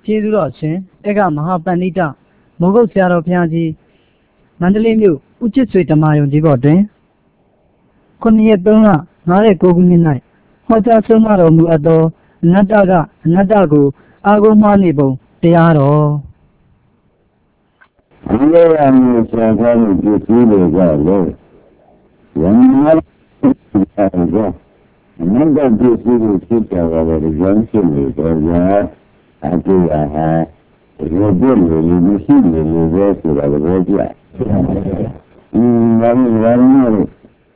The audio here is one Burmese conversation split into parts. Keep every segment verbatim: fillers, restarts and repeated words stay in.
ကျေးဇူးတော်ရှင်ဧကမဟာပန္နိတမုဂုတ်ဆရာတော်ဘုရားကြီးမန္တလေးမြို့ဦးချစ်ဆွေဓမ္မယုံကြီးဘော်တွင်ခုနှစ်ရက်သုံးလငါးရက်ကိုခုနှစ်၌ဟောကြားဆုံးမတော်မူအပ်သောအနတ္တကအနတ္တကိုအာဂုံမှားနေပုံတရားတော်ဒီလိုအမျိုးဆရာတော်ကိုကြည့်ပြီးလို့ကလည်းယန္နာကတော့အနတ္တကြည့်ပြီးလို့ဖြစ်ကြတာလည်းဉာဏ်ရှိနေတယ်ဗျာအတူဟာရောပြည့်လို့မရှိလို့ပဲဆိုတာလည်းကြည့်အင်းဘာလို့ဘာလို့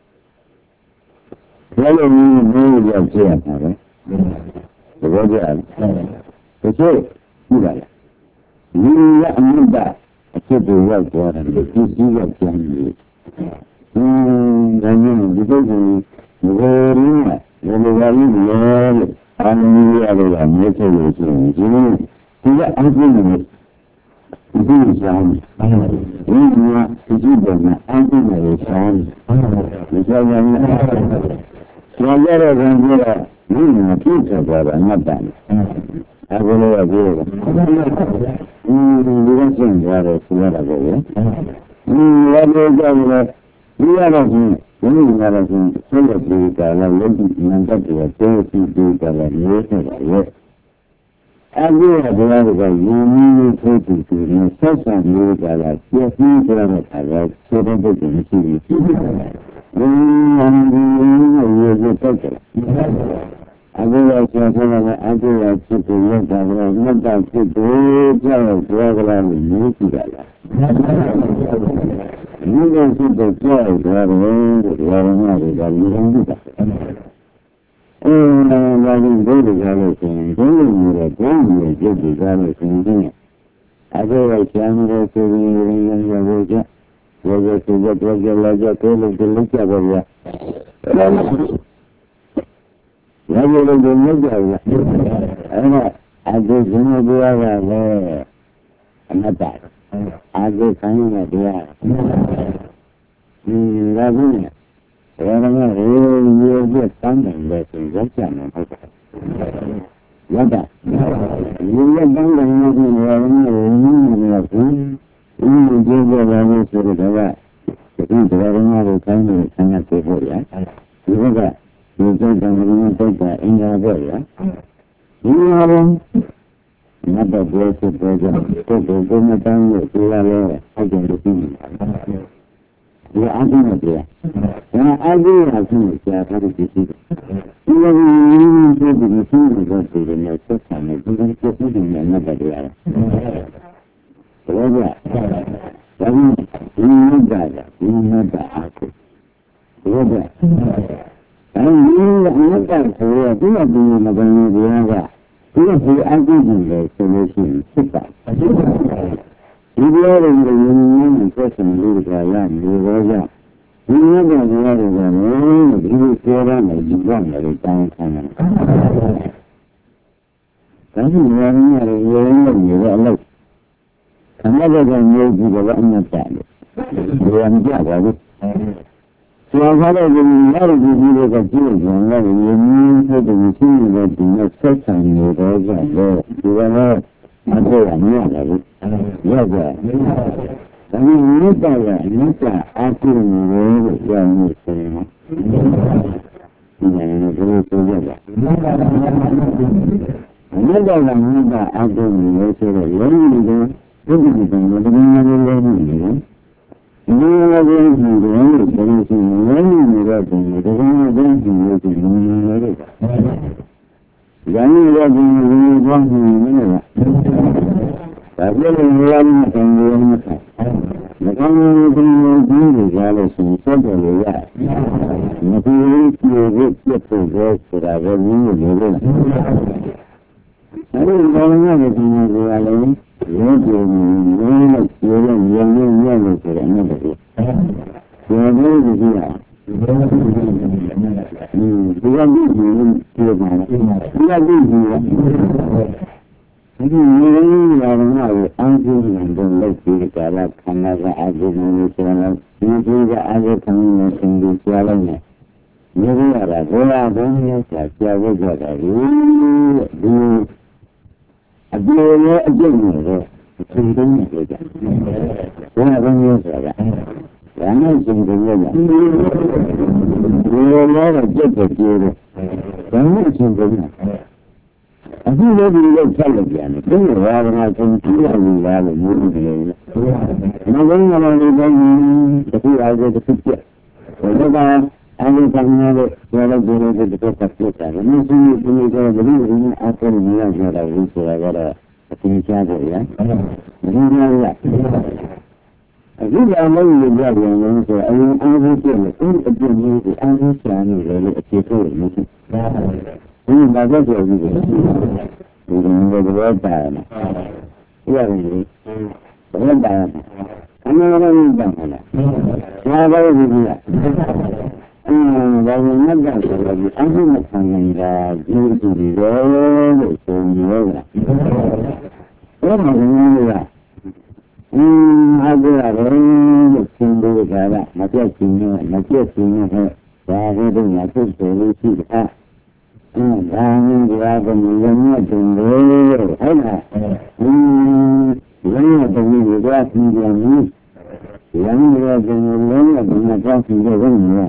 ဘယ်လိုမျိုးကြောင့်ဖြစ်ရမှာလဲတကယ်ကြတယ်တချို့ကြည့်ပါလားဒီကအနတ္တအဖြစ်တွေရောက်သွားတယ်ဒီစီးရောက်ပြန်ပြီအင်းဒါကြောင့်ဒီပုဂ္ဂိုလ်ဘယ်ရင်းလဲဘယ်လိုပါလိမ့်လဲလို့အာမီရလို့ကမြေချက်လို့ဆိုရင်ဒီလိုဒီကအကျဉ်းနဲ့ဒီလိုဆောင်ဒီကဒီလိုပဲအကျဉ်းနဲ့ဆောင်ဒီကြောင့်လည်းကျော်ရတဲ့ခံရတာဒီမှာပြည့်စုံသွားတာအမှတ်တမ်းအခုလိုပြောတယ်อืมဒီကစင်ကြတယ်ဆိုရတာပဲอืมလည်းကြောက်တယ်ဒီရတော့ဒီဒီလိုကတော့ဆိုဆက်လက်ပြီးတာလည်းလက်ရှိနံပါတ်တွေတိုးပြီးပြီးတာလည်းမျိုးဆက်ပါရဲ့အခုကဘုရားကယူမီးထိုးပြီးပြီးနဲ့ဆက်ဆံလို့ကလည်းပြည့်စုံကြတဲ့ခါကျဆိုတဲ့ပုဂ္ဂိုလ်မရှိဘူးဖြစ်နေတယ်။ဒီမှာဒီလိုရေစက်တက်တယ်။အခုတော့ဆရာဆရာကအခုရဖြစ်ပြီးရတာကလည်းမှတ်တာဖြစ်ပြီးကြောက်ကြွားကြလာလို့မြည်ကြည့်ရလား။ဒီလိုဖြစ်တော့ကြောက်ကြွားတယ်လို့ပြောရမှာကလည်းမြင်ကြည့်တာ။အဲဒါကလည်းဘုရားကလည်းဆိုရင်ဘုရားမျိုးတော့ဘုရားမျိုးပြုတ်ကြတယ်ဆိုရင်အခုတော့ဆရာမျိုးဆိုရင်ရင်းရဖို့ကြဘောကဆိုတော့ကြောက်လာကြတယ်လို့ဒီလိုကြပါဗျာရရလို့ဒီလိုကြပါဗျာအဲ့ဒါအခုဇင်းဘုရားကလည်းအနတ္တအခုခံရတဲ့တရားอืมဒါကလည်းဘယ်မှာလဲရေပြတ်တန်းတယ်လေဆိုရက်ချင်တယ်ဟုတ်တယ်ရတာရေပြတ်တန်းတယ်လို့ပြောရင်လည်းဘူးအင်းဒီကြပါလို့ဆိုတော့ဒီတရားနာကိုခိုင်းနေဆန်းရပြေဖို့ရဒီဘက်ကဒီစိတ်ကံကလေးစိတ်ကအင်္ဂါပဲရဒီဟာလုံးမတ်တော့ပြောစစ်ပြောကြတော့ဘုံမတန်းလို့ပြောရလဲဟုတ်တယ်လို့ပြီးနေတာဒီအချင်းနဲ့ပြောဒါအချင်းအချင်းကြာထားတဲ့ဒီလိုဒီလိုမျိုးဒီလိုမျိုးတော့ဒီလိုမျိုးဆက်ဆံနေဒီလိုမျိုးပြည်နေမှာပဲရတယ်ဘယ်လိုလဲဒါကဒီလိုကြတာဒီလိုကြအားကိုဘယ်လိုလဲအဲဒီအမြတ်တမ်းဆိုရဒီလိုဒီလိုမကင်းဘူးဗျာကဒီလိုဒီအချင်းကြီးလေဆိုလို့ရှိရင်ဖြစ်တာဒီလိုရင်းရင်းနဲ့ဆက်ဆံလို့ကြာရနေတော့ကြဒီလိုကဘုရားကလည်းဒီလိုပြောရမယ်ဒီကလည်းတောင်းခံတယ်ဒါကြောင့်ဉာဏ်နဲ့ရင်းနဲ့နေတော့အလုပ်ခဏတော့မျိုးကြည့်တော့အမြတ်တယ်ဘယ်မှာကြပါဘူးဆရာကလည်းဒီလိုရည်ကြီးတွေကကြည့်ကြတယ်ရင်းနဲ့ဒီရှိနေတဲ့ဒီနဲ့ဆက်ဆံနေတော့ကြတယ်ဒီကလည်းအထောက်အမြတ်တယ်ရကြဒါပေမဲ့မြတ်တာကမြတ်တာအကူနေလို့ပြောနေတယ်ဒီနေ့ဘယ်လိုပြောကြလဲမြတ်တာကမြတ်တာအကူနေလို့ဆိုတော့လုံးဝဒီဘုရားကလည်းဒီလိုမျိုးနေတယ်ဒီလိုမျိုးနေတယ်ဘယ်လိုဆိုရင်လုံးဝနေတော့ဒီလိုမျိုးနေတယ်ဒီလိုမျိုးနေတယ်ဉာဏ်ရည်ရည်ဒီလိုကြောင်းနေတယ်ဒါပြည့်နေရမယ်ဆိုရင်မကောင်းဘူးဒီလိုကြီးကြလို့ရှိရင်ဆက်တယ်လို့ရတယ်။မပြီးဘူးပြည့်ပြည့်ပြည့်ဖို့ဆိုတာပဲနည်းနေလို့။အဲဒီကောင်းတဲ့ဒီလိုကလည်းရုပ်ကြည့်နေလို့ပြောရရင်ရင်းရင်းလို့ဆိုတယ်အဲ့ဒါကို။ဒီလိုကြီးကြည့်ရအောင်။ဒီလိုကြီးကြည့်နေတယ်။อืมဒီကနေ့ဒီလိုပါလား။ဒီကနေ့ဒီဒီလိုမျိုးရအောင်လို့အန်ဂျီနဲ့တော့လက်ရှိကလာခန္ဓာကအကျဉ်းမျိုးဆိုတော့ဒီဒီကအကျဉ်းမျိုးနဲ့သင်ပြီးကြားလိုက်တယ်။ဒီလိုရတာဘုရားဘုန်းကြီးကကြားဖို့ကြတာဒီဒီအပြေရဲ့အကျင့်တွေတော့သူတုံးနေကြတယ်ဘယ်လိုမျိုးဆိုတာဒါနဲ့ရှင်ကြည့်ရမယ်ဒီလိုတော့ကြက်ကြည့်တယ်ဒါနဲ့ရှင်ကြည့်ရအခုလည်းဒီလိုဆက်လုပ်ပြန်တယ်ဒီလိုရာဂနာကိုကြည့်ရလို့လားလို့ပြောနေတယ်နောက်ပိုင်းမှာလည်းတိုင်းတခုအားဖြင့်တစ်ခုပြတ်ဒါကအဲ့ဒီကောင်မျိုးတွေပြောလို့ဒီလိုတစ်ခါပြတ်တာလည်းမရှိဘူးဒီလိုဆိုဘယ်လိုလဲအကယ်လို့ရကြတာလို့ဆိုတာကတော့အသိချာတယ်ရမင်းများရအခုလာလို့ရကြတယ်လို့ဆိုအရင်အားဖြင့်လည်းအဲ့အပြည့်မျိုးကိုအားဖြင့်ရှာနေတယ်လို့အခြေထုတ်လို့မရှိဘူးဒီမှာတော့ပြောပြီးတယ်ဒီလိုတော့တာနော်ရတယ်ဘယ်တာအမှန်တော့မတောင်းဘူးလားဘာပဲဒီကြီးလားအင်းဘာလို့မတောင်းဆိုတော့ဒီအမှုမခံနေတာကျိုးစုတွေတော့လို့ဆိုနေရတာအဲ့ဒါကလည်းအင်းအားကြရတယ်လို့သင်လို့ကြတာမပြတ်ချင်းနဲ့မပြတ်ချင်းနဲ့ဒါကတည်းကသူ့ဆိုလို့ရှိတာအင်းဒါမျိုးကလည်းရင်းရတင်လို့ဟုတ်လားအင်းရင်းရတင်လို့ကြပြီးပြန်ပြီရင်းရတင်လို့လည်းဒီမှာကြောက်ပြီးတော့ဝင်နေ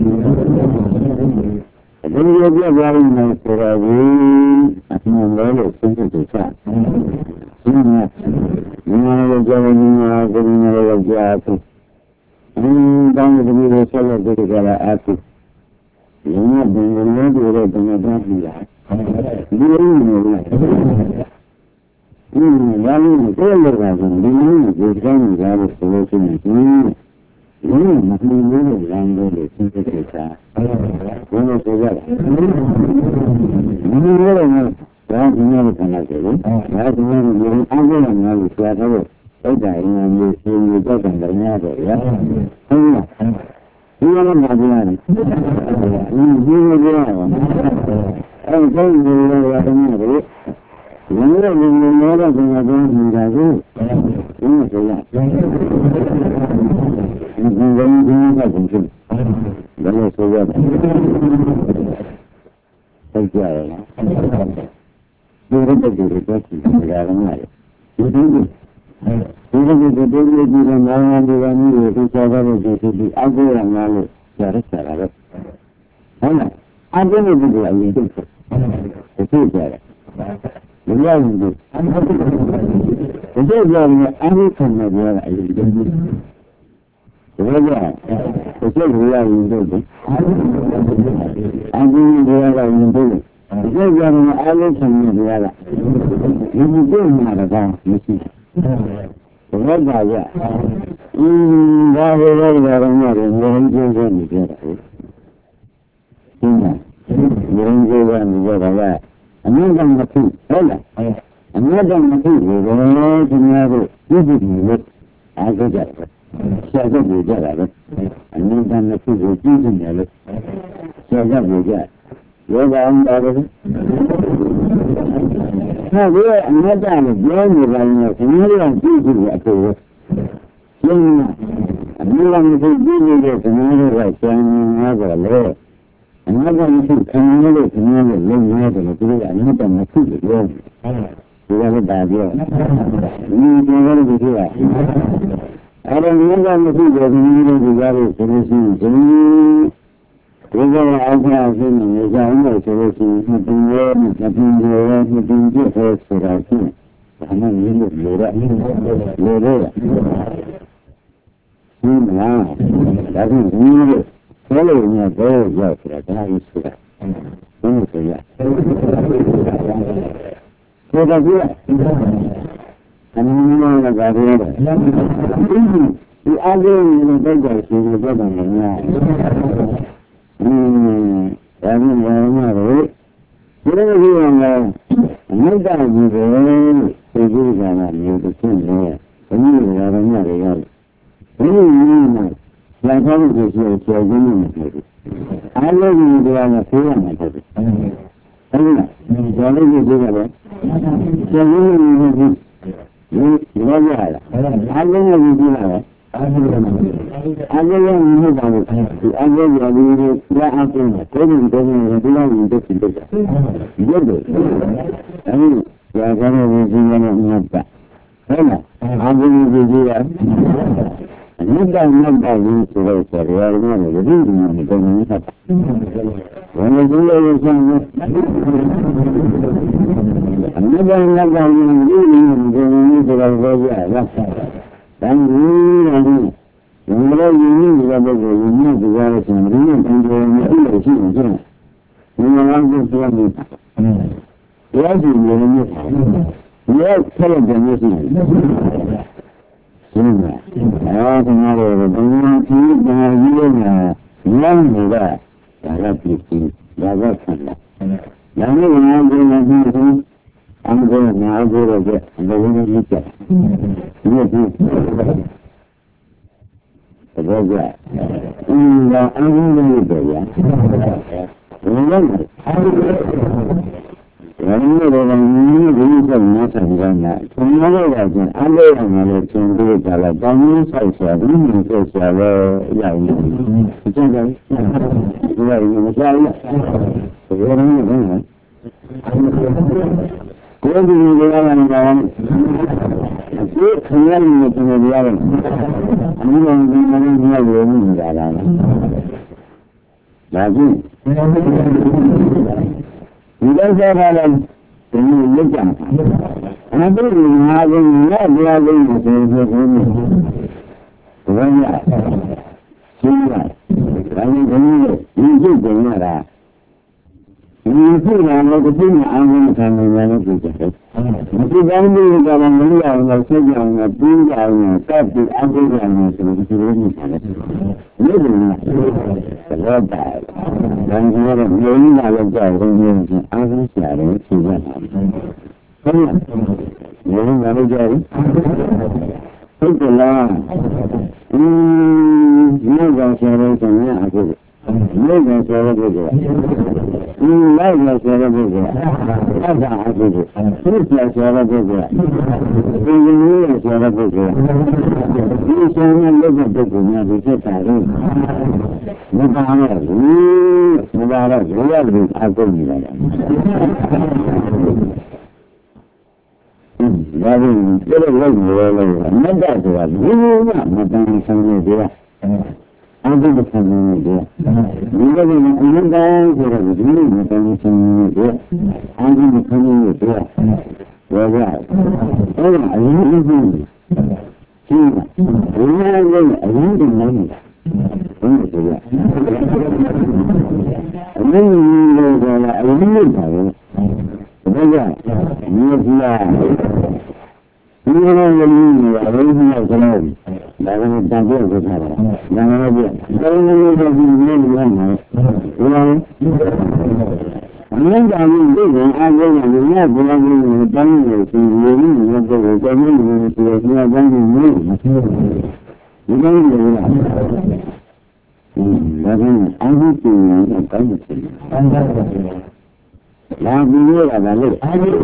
တယ်ဒီလိုပြကြရင်းနဲ့ဆိုတော့ဒီအမှန်လည်းလို့ဆုံးဖြတ်ချက်ဒီမှာဒီမှာလည်းကြောက်နေမှာဒီမှာလည်းကြောက်ဘူးအင်းတောင်းတဲ့ဒီလိုဆက်လက်ကြည့်ကြတာအခုဒီမှာဒီလိုမျိုးတွေတော့ဒီမှာတော့ပြီးတာဒီလိုမျိုးလားအင်းဘာလို့လဲတော့လည်းကဒီလိုမျိုးကိုကြောင်းနေကြလို့ဆိုလို့ရှိရင်ဒီလိုမမှန်လို့လမ်းလို့စဉ်းစားကြတာဘယ်လိုဆိုကြလဲဒီလိုလည်းဒါကဒီလိုခံရတယ်လေဒါကဒီလိုမျိုးအားလုံးများလို့ဆရာတော်ဥဒ္ဒါရင်းမျိုးရှင်မျိုးကြောက်တယ်လည်းရတယ်ရဟုတ်လားဒီလိုမှမပြောရဘူးဒီလိုပြောရအောင်အဲ့ဒါကိုလည်းရတယ်လေဒီလိုမျိုးမျိုးတော့ကျွန်တော်ပြောနေတာကိုဒီလိုဆိုရဒီလိုမျိုးကကုန်တယ်ဘယ်လိုဆိုရလဲသိကြရလားဒီလိုတည်းတွေတော့ကြည့်ကြရမှာလေဒီလိုဒီလိုဒီလိုဒီလိုဒီလိုနားနေတယ်မျိုးကိုကြားရတဲ့ဒီဒီအောက်ကိုရမှာလို့ကြားရတာလေဟုတ်လားအကျဉ်းတွေကအရင်သိတယ်သိကြတယ်မရဘူးဒီလိုကြောင့်အမှုခံနေကြတာအရင်သိတယ်ဒီလိုကြောင့်သိချက်ရရရင်တို့တယ်အမှုတွေရရင်တို့ဒီလိုကြောင့်အမှုခံနေကြတာဒီလိုကိုမှာတော့မရှိဘူးဘယ်မှာရအင်းဒါပဲလည်းဒါတော့ငါတို့ငြိမ်းချမ်းနေကြတာဟုတ်ဒီမှာငြိမ်းချမ်းနေကြတာကအမြဲတမ်းမဖြစ်ဟုတ်လားအမြဲတမ်းမဖြစ်ဘူးဘယ်လိုဒီများတို့ပြည့်စုံလို့အားကြကြတယ်ဆရာကပြောကြတာလေအမြဲတမ်းမဖြစ်ဘူးပြည့်စုံတယ်လို့ဆရာကပြောကြယောဂအောင်ပါတယ်ဟာဒီအမြဲတမ်းပြောနေတယ်နဲ့ဒီလိုအောင်ပြည့်စုံတဲ့အဖို့ရှင်းအမြဲတမ်းမဖြစ်ပြည့်နေတဲ့ဒီလိုကဆရာများကလည်းအနာဂတ်မရှိခံရလို့ခံရလို့လုံရတယ်လို့သူကအနာဂတ်မရှိလို့ပြောတယ်။ဒီကလည်းဒါပြော။ဒီပြောရလို့ဒီကအဲ့ဒါအနာဂတ်မရှိလို့ဒီလိုဒီကားလို့ဆိုလို့ရှိရင်ဒီလိုအောက်ကဆင်းနေကြအောင်လို့ဆိုလို့ရှိရင်ဒီလိုဒီလိုဒီလိုဒီလိုဆိုတာရှိတယ်။ဒါမှမဟုတ်လို့လိုရလိုရဒီမှာဒါကဒီလိုဘယ်လိုများဘယ်ရောက်ဆိုတာဒါကြီးဆိုတာဘယ်လိုဆိုရဆိုတော့ဒီအမှန်မှန်ကဘာလဲဒီအားလုံးကိုတော့ကြည့်ရှင်တော့တယ်များအင်းဒါမျိုးများတော့ဒီလိုမျိုးကအမြတ်တမ်းကြီးပဲသိကြည့်ကြတာမျိုးတစ်ခုနဲ့ဘယ်လိုလဲတော့များတယ်ရောက်ဘယ်လိုမျိုးလိုက်ကောင်းလို့ရှိရင်ကျော်ရင်းနေတယ်။အားလုံးဒီတရားနဲ့ဆေးရမှာဖြစ်တယ်။ဟုတ်လား။ကျော်လို့ရှိသေးတယ်ပဲ။ကျော်ရင်းနေတယ်ဒီဒီလိုရလား။အားလုံးကိုကြည့်လာတယ်။အားလုံးကအားလုံးကိုမြင်ပါလို့ဒီအားလုံးရပြီးရအောင်ပြန်တယ်။ဒီလိုဒီလိုဒီလိုဒီလိုဖြစ်တယ်။ဒီလိုတယ်။အဲဒီကြာကြတဲ့ဝိဇ္ဇာနဲ့မြတ်တာဟုတ်လားအာဘုံဝိဇ္ဇာမြတ်တာမြတ်တာကြီးဆိုတော့ဆရာတော်ကလည်းဒီလိုမျိုးတောင်းနေတာဘယ်လိုလဲလို့ဆိုရင်အမြဲတမ်းမြတ်တာကြီးဒီလိုမျိုးဆိုတော့ပြောကြရတာတန်ကြီးတယ်ဒီလိုရင်းနှီးတဲ့ပုဂ္ဂိုလ်ရင်းနှီးကြရတဲ့ဆိုရင်ဒီလိုတင်တယ်မျိုးလို့ရှိနေကြတယ်ဒီမှာလည်းပြောနေတယ်တရားစီရင်နေတယ်ဒီကဆက်လက်ကြနေရှိတယ်ရှင်းလားအဲဒီမှာတော့ဘယ်လိုကြည့်တယ်ဒီလိုမျိုးလမ်းနေတာဒါကပြည်ကြီးဒါကဆန္ဒဒါနဲ့ငါတို့ကဒီလိုအမှန်ကငါတို့ရဲ့ဘယ်လိုလဲကြည့်တယ်ဒီလိုဘောကြအင်းတော့အင်းလေးတွေရဘယ်လိုလဲအဲဒီတော့ဒီလိုမျိုးနဲ့ဆက်ကြတာဘုရားတော်ကကျန်အလေးအောင်လည်းသင်ပေးကြလားတောင်းရင်းဆိုင်ဆရာဒီလိုဆက်ဆရာလည်းရအောင်ဒီကြတယ်ဒီလိုမျိုးကြားရဘယ်လိုလဲကိုယ်ဒီလိုလာနေတာဒီခရမ်းနေတယ်ရတယ်အမှုတော်ဒီမှာလည်းညရုံနေတာလားဒါကြည့်ဒီလိုဆိုရတာဒီလိုလုပ်ကြတာအဲ့ဒါကိုငါကလည်းတရားလုံးကိုဆိုဆိုဆိုနေတယ်ဘာလဲရှင်းလားဒါနဲ့ဒီလိုဒီကျုပ်ကရတာဒီခုနကတည်းကအာရုံခံနေရတယ်ကြည့်တယ်ဒီကောင်းလေးကလည်းမလို့အောင်လို့ဆက်ကြအောင်လို့ပြီးကြအောင်လို့ကပ်ပြီးအကူရအောင်ဆိုလို့ဒီလိုမျိုးပါတယ်ဒီလိုမျိုးတော့တာဒါကလည်းမျိုးကြီးလာတော့ကြောက်ရုံနဲ့အာရုံဆရာတွေဖြေရတာဟုတ်လားမျိုးကြီးလာတော့ကြောက်ဟုတ်ကလားအင်းမျိုးကဆရာတွေဆိုရင်အခုမျိုးကဆရာတွေပြောတယ်ဒီလိုက်ရဆရာတွေပြောတယ်အဘအကူကိုသူဆရာဆရာတွေပြောတယ်ဒီလိုဆရာတွေပြောတယ်ဒီဆရာတွေလုပ်တဲ့ပုဂ္ဂိုလ်များဒီသက်တာလို့မပါတော့ဘူးမပါတော့ဘယ်ရလို့အကုန်နေလာတယ်ဒါပြီးဒီလိုလုပ်နေလို့မတတ်ဆိုတာဘယ်လိုမှမတန်ဆန်းနေကြတာအဘိဓမ္မာနဲ့ဒီလိုမျိုးအရင်ကဆိုတော့ဒီလိုမျိုးတောင်းချင်တယ်အဘိဓမ္မာနဲ့ဒီတော့ဘာလဲအဲ့ဒါအရင်ကရှိတယ်ရှိတယ်ဘယ်လိုလဲအရင်ကလည်းဘယ်လိုဆိုရအရင်ကလည်းအရင်ကလည်းဘာလဲမြေကြီးလားဒီလိုမျိုးလည်းအရင်ကလည်းကျွန်တော်ဒါကလည်းတန်ဖိုးကိုထားတာ။ဒါကလည်းဒီလိုမျိုးဒီလိုမျိုးလုပ်နေတယ်။ဘယ်လိုလဲ။အရင်ကလည်းဒီလိုအားလုံးကလည်းဘယ်လိုမျိုးတန်းနေစီရင်းနေတော့ကိုယ်ကလည်းဒီလိုမျိုးဆိုတော့တန်းနေနေဒီလိုမျိုးလား။ဒါကအာဟုတူကိုကောင်းတယ်။အန္တရာယ်။လာပြီးရတာလည်းအာဟု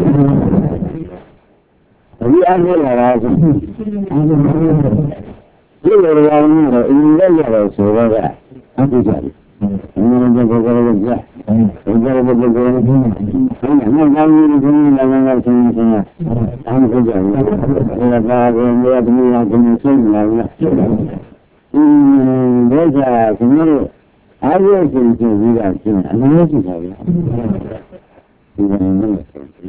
ဒီအားလည်းလာတာဆိုအာဟုဒီလိုရောင်းတော့အင်းလည်းရတယ်ဆိုတော့အတူကြတယ်။အင်းလည်းဘောကလေးကကြား။ဘောကလေးဘောကလေးကကြား။ဆင်းနေကောင်းကြီးကလည်းလည်းဆင်းနေဆင်းနေ။အမှန်ကြတယ်။ဒါကလည်းမြေသမီးကလည်းဆင်းနေလာတယ်။အင်းဒါကကျွန်တော်အားရရှင်ရှင်ကြီးကရှင်းအများကြီးပါပဲ။ဒီကနေ့လည်း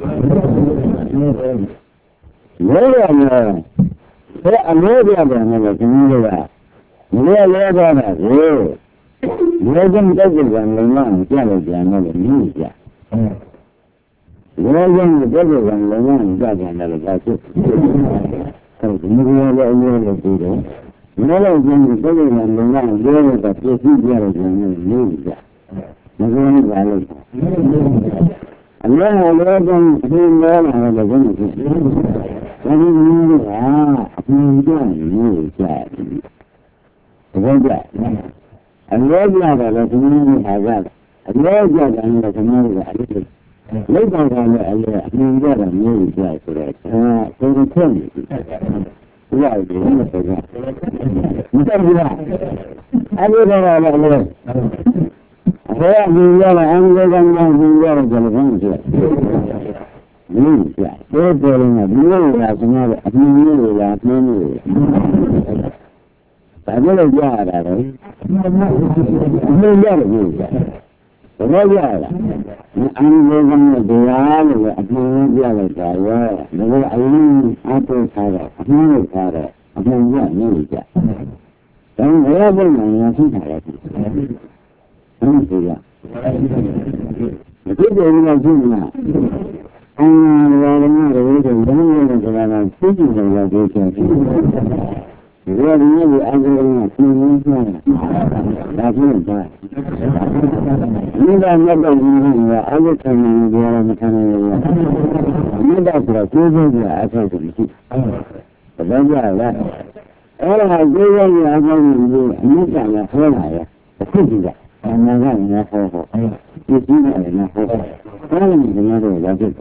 လဲရတယ်ဘယ်အလို့ပြတယ်လဲကျွန်တော်တို့ကလဲလဲသွားတာကိုလဲကျင်တက်ကြတယ်လည်းမကြလို့ပြန်တော့မြည်ကြလဲကျင်တက်ကြတယ်လည်းမကြပြန်တော့ဒါဖြစ်ဟုတ်ဒီလိုလည်းအမျိုးလည်းပြီးတယ်လဲလဲကျင်တက်ကြတယ်လည်းမလဲလို့ပြည့်စုံကြတယ်ပြန်လို့မြည်ကြမကောင်းပါလို့အလားအလာကဒီလိုလာတယ်ဘယ်လိုဖြစ်လဲဒါကမျိုးကအမှန်တရားမျိုးကြတယ်တကယ်ကြအလောကြတယ်လည်းဒီမျိုးဟာကြအလောကြတယ်လည်းဒီမျိုးကအလေးလောက်တော့ကလည်းအလေးအမှန်တရားမျိုးကြဆိုတော့အဲဒါကိုဖြစ်နေတယ်ရတယ်မဟုတ်ဘူးမတတ်ဘူးလားအဲ့ဒီတော့လည်းအလေးဘယ်အမြင်ရလဲအမြင်ကမှမြင်ရတယ်ဆိုတော့ဘာဖြစ်လဲ你讲，这个人啊，没有啦，什么的，没有啦，没有。咱这个家的人，没有的没有。什么家的？你安徽方的对啊，那个安徽家的家呀，那个安徽安徽他的，安徽他的，安徽家没有家。咱我要不能要生产了，嗯，是这样。这个应该是呢。啊，我的妈的，我这人家的这个自己这个就挺是。我的那个安徽人啊，挺能说的，那不能干。你看那个人家安徽他们别人看那个，你到时候就是个安徽东西，不能讲了。后来这个人安徽人就你讲的河南的，不是的。那那人家好好，你现在人家好好，那你人家都在这，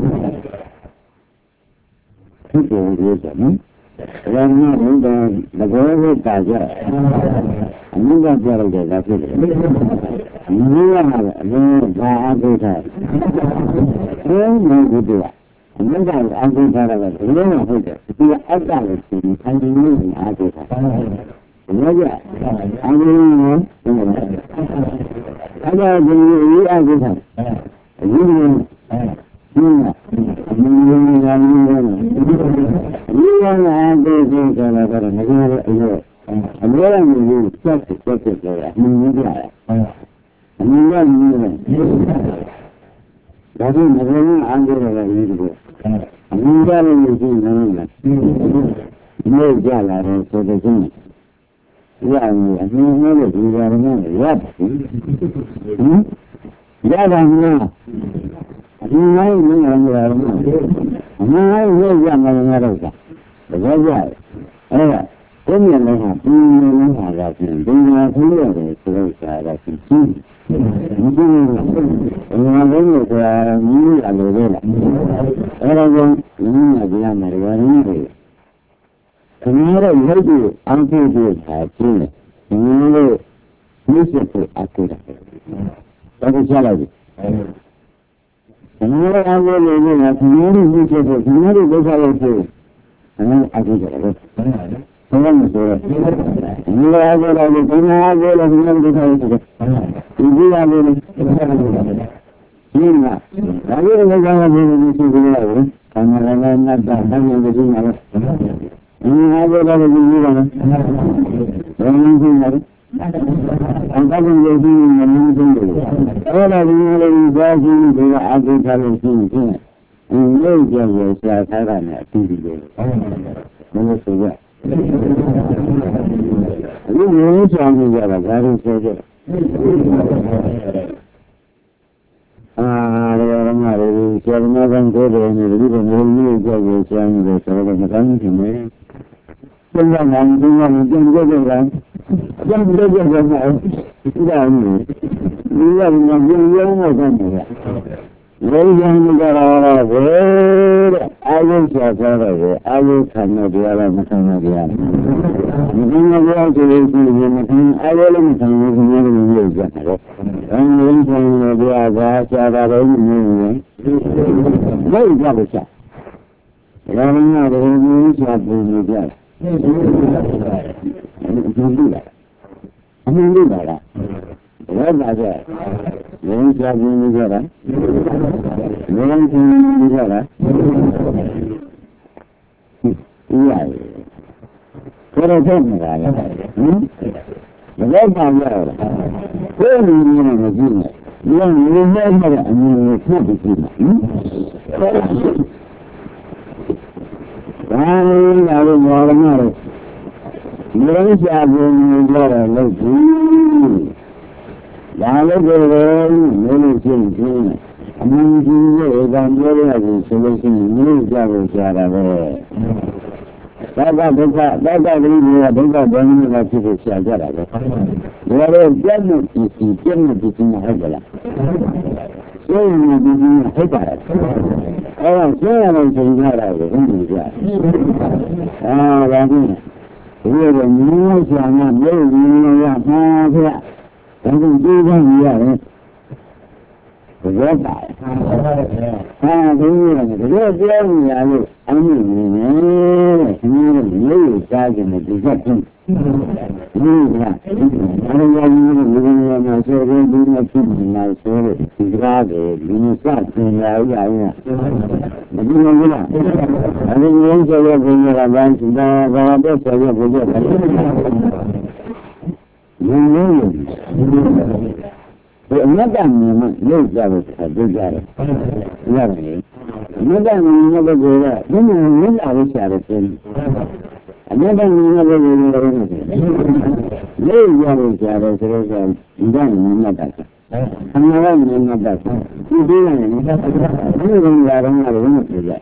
这就是什么？让那人家那个人大家，人家家里在这里，你呀，人家安徽他，嗯，没不对啊，人家安徽他那个人家会的，这个安家的事情，他是没人安徽他。我讲，安徽人，嗯，他家就是安徽他，一个，嗯，嗯，家一个人，一个人对对对那个那个哎呦，很多人就是这这这这这样，你这样，你这你这，但是那个人安徽那个一个，你家人就是那个，没有家来的说的真。要你，你那个地方那个也不行，嗯，也干什么？你哪有那样子的嘛？你哪有那样的那个的？我讲，哎呀，这边的话，今年的话要是今年春天的时候下来是新，你这个，我们这个是明年就对了，后来说明年这样的这个人会。可能的以后就安徽就才进来，可能的没些会安徽的，那就下来的。可能的安徽的这个，可能的没些会，可能的没下来是，可能安徽的了。这样子说的，你说安徽的，你可能安徽的，可能没下来是的，你这样子的，行吧？安徽的没下来是你是不是了？他们那那那那他们就是那个。你还在那个地方呢？我们去哪里？俺他们就是我们中国的。后来人家的一家亲这个安徽他们亲戚，嗯，那边也是要开饭的，弟弟的，那个随便。你有人想这个了，咱就说这个。啊，这个人家的小人家跟哥哥那个日本人没有教育像那个什么什么咱们挺没。现在呢，现在你跟这个人，跟这个人来，知道你，你要你要用用我干什么？我讲那个了，我的爱有小车的人，爱有看到别人，没看到别人。你看到别人就是就是你看，爱有人看到什么都没有讲的，然后人看到别人家家的没有人，没有这个想，然后那个人家不是这样。嗯，兄弟来，兄弟来了，我发现人家兄弟过来，人兄弟过来，嗯，呀，说到这么来了，嗯，我发现了，这里面的进来，让你们那个你看不进来，嗯。然后那个我的那个，人家给你做的那个，然后这个人没有信心，他们今天感觉的是什么心？没有加入下来的，大家都看，大家都看，都看人家就是下下来的，我的真的必须真的必须还不来，所以呢必须还不来。哦，这样的情况来的，很理解。啊，然后呢，这个你要想啊，没有你那样发出来，但是就像一样人， Rất đại. Ha, đúng là rất rất nhà luôn. Anh nhìn này, anh nhớ cha thì một cái rất không. Như là, anh em như là số rồi, như là chuyện là số rồi, thì ra rồi, như sát thì là vậy nè. Mà như là như là, anh em nhớ cho là như là bạn chúng ta vào đó cho là bây giờ. Nhưng nhớ Pero no tan no claro, claro. Claro. No tan no lo que no no la cosa de ser. No tan no lo que no ya lo que era ser ya no no pasa. Andaba en una casa. Y digan, no no la van a ver no ya.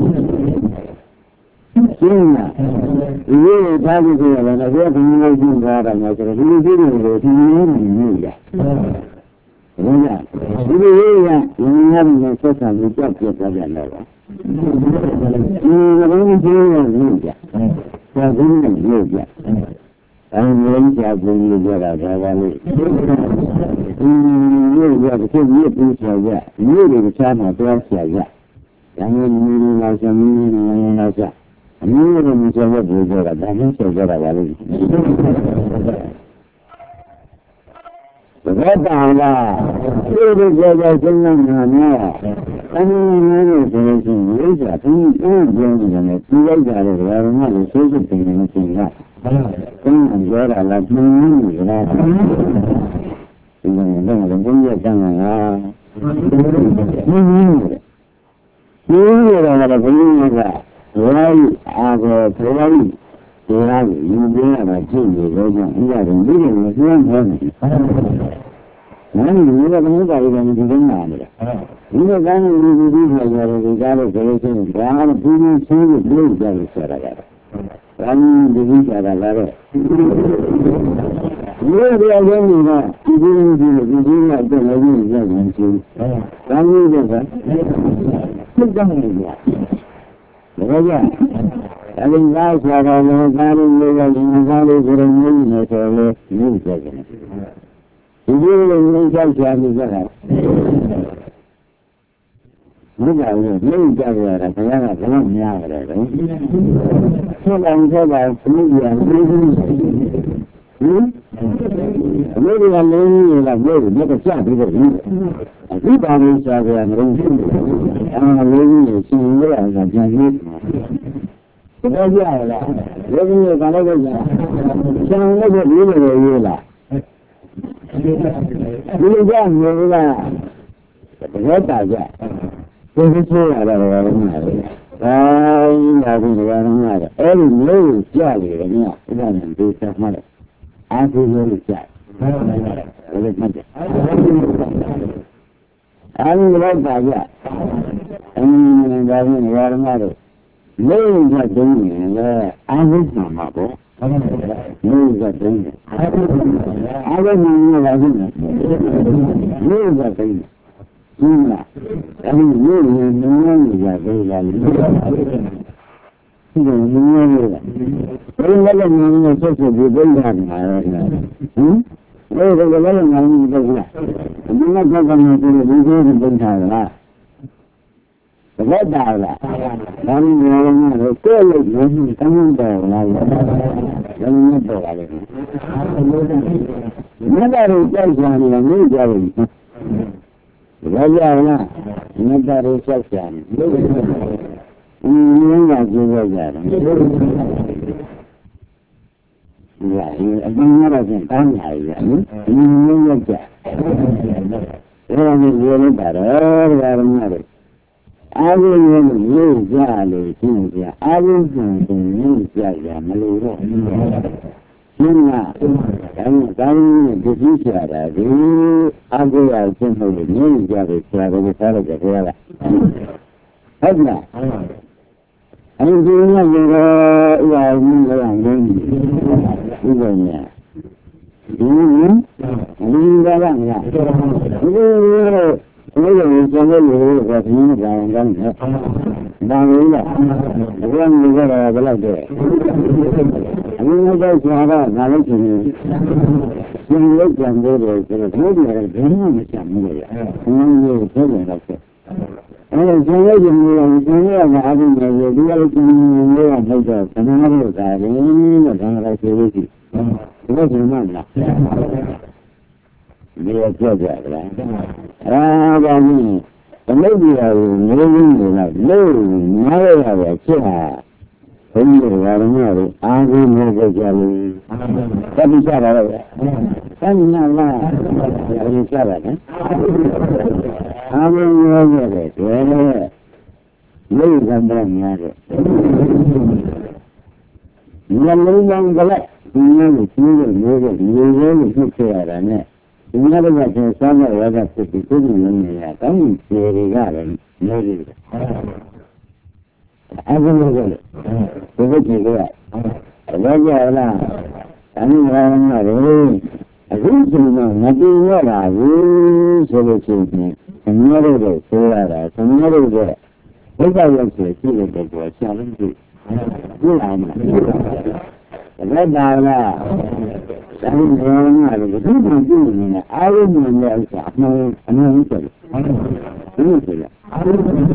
China. Y yo estaba que la la voy a poner un rara, no pero yo digo que no no ya. Dạ, cái gì vậy? Nhân là số sản xuất cho việc là gì đó. Nhưng mà cái gì là gì vậy? Sao cũng là gì vậy? Anh muốn chào mừng người ra ra ra đi. Như vậy thì như thế sao vậy? Như thế sao mà tôi sao vậy? Anh như nào sao như nào sao? Như thế mình sao vậy bây giờ là đang sao ra ra đi. Rất là tôi được giờ giờ chúng ta nghe anh nói là cái gì vậy giờ chúng tôi dùng cái này tôi lấy ra được rồi mà để sử dụng cái này thì là cũng anh nói là là mình nghĩ là thì mình đang làm công việc đang là như là là cái gì là rồi à rồi rồi thì là những cái là chuyện gì rồi nhưng mà đừng biết là nó hơn 나는 누가 누가 이러는 게 아니라. 누가 가는 일이 있어야 돼. 가로 그래서 나는 부모 친구 누구 자리 살아가라. 나는 누구 살아가라. 누가 되어야겠나? 이분이 누구나 또 여기 있는 나는 이제가 실장이야. 뭐야? 나는 나 살아가는 나는 내가 인간을 그런 일이 해서 누구잖아. 이거는 인간이 아니잖아. 누가 이거 인간이라 그냥 그냥 그냥 그래. 소랑 소랑 분위기야. 응? 우리가 내일이라 내일 내가 짜비고 이 밤에 짜야 그런 아 내일이 신경을 안 가지고 그러지 않아. 여기에 가려고 장내고 밀어요 이거라. 이거 뭐가 그랬다 자. 그래서 알아라는 말이야. 아, 나도 그러는 말이야. 애를 내일 짜리 그러냐. 그다음에 뒤에서 말이야. 아주를 짜. 그래 맞아. 아니 그랬다 자. 음, 나도 그러는 말이야. 내일 자 되면 아무것도 하고 내일 자 되면 아무것도 하고 내일 자 되면 진짜 아니 내일은 너무 자 되면 이거 뭐야 그런 거는 소소 비변하는 거야 응? 왜 그런 거는 나는 거야 누가 저거는 비변을 본다라 rất đào là đang nghe rồi cơ lực những tăng đồ này đang nghe đồ này nó ra rồi chơi giàn là như vậy bây giờ là nó ra rồi chơi giàn những nhà gì bây giờ vậy anh nói là chuyện tăng này vậy nhưng như vậy thế là mình vừa mới bảo đó ra rồi 아버지는 여자를 진짜 아버지는 여자가 말로 진짜 나는 나는 그지시하라 그 아버지가 정말 여자를 살아가고 살아가고 그래라 하지마 아니 그냥 이거 이거 있는 거 아니니 이거냐 이거는 인간이 아니야 이거 ဘယ်လိုလဲကျွန်တော်တို့ကဒီနေ့ကြောင်ကောင်းတယ်ဒါလို့လားဘယ်လိုလဲဘယ်လောက်တဲ့အင်းတော့ဆရာကငါလည်းရှင်ရှင်လို့ကြံလို့တယ်ဆိုတော့ဘယ်လိုလဲဘယ်မှမချမ်းဘူးလေဘယ်လိုလဲပြောတယ်တော့အဲ့ဒါကျွန်တော်ရှင်လို့ကျွန်တော်ကအားဖြင့်ဒီလိုလည်းကျွန်တော်ကဟုတ်တော့ခဏလို့ဒါရင်းတော့ဒါလည်းဆိုလို့ရှိဒီလိုရှင်မှလားဒီလိုကြောက်ကြလားအာဘာကြီးတမိတ်ကြီးကမျိုးရင်းနေတော့လို့နားရရပဲဖြစ်တာဘုန်းကြီးတွေကလည်းမျိုးအားကြီးမျိုးကြကြလို့တပိချတာတော့ဆန်းနာလားဒီချတာနော်အားကြီးမျိုးရတယ်တွေ့တယ်လို့ကံတော့များတယ်ညလုံးလုံးကလည်းဒီလိုကြီးလို့မျိုးလို့မျိုးလို့ဖြစ်ခဲ့ရတာနဲ့ဒီနေ့ကကျန်စားမဲ့ရတာဖြစ်ပြီးကိုယ်ကိုယ်လုံးနေရတောင်းကျေတွေကလည်းနေနေတယ်အဲဒီလိုလေဒီလိုကြီးကလည်းကြရလားအနည်းငယ်မှာလေအခုချိန်မှာမတည်ရတာဘူးဆိုလို့ရှိရင်အများတို့ဆိုရတာအများတို့ကဘုရားရောက်ဆိုကြည့်လို့တော့ဆရာလုံးကြည့်ကြည့်အောင်လားလက်ပါလားအဲဒီဘောင်းကလည်းဒီမှာကြည့်နေတယ်အားလုံးမြင်တဲ့ဥစ္စာအမှန်အမှန်ကြီးတယ်ဘယ်လိုလဲအားလုံးမြင်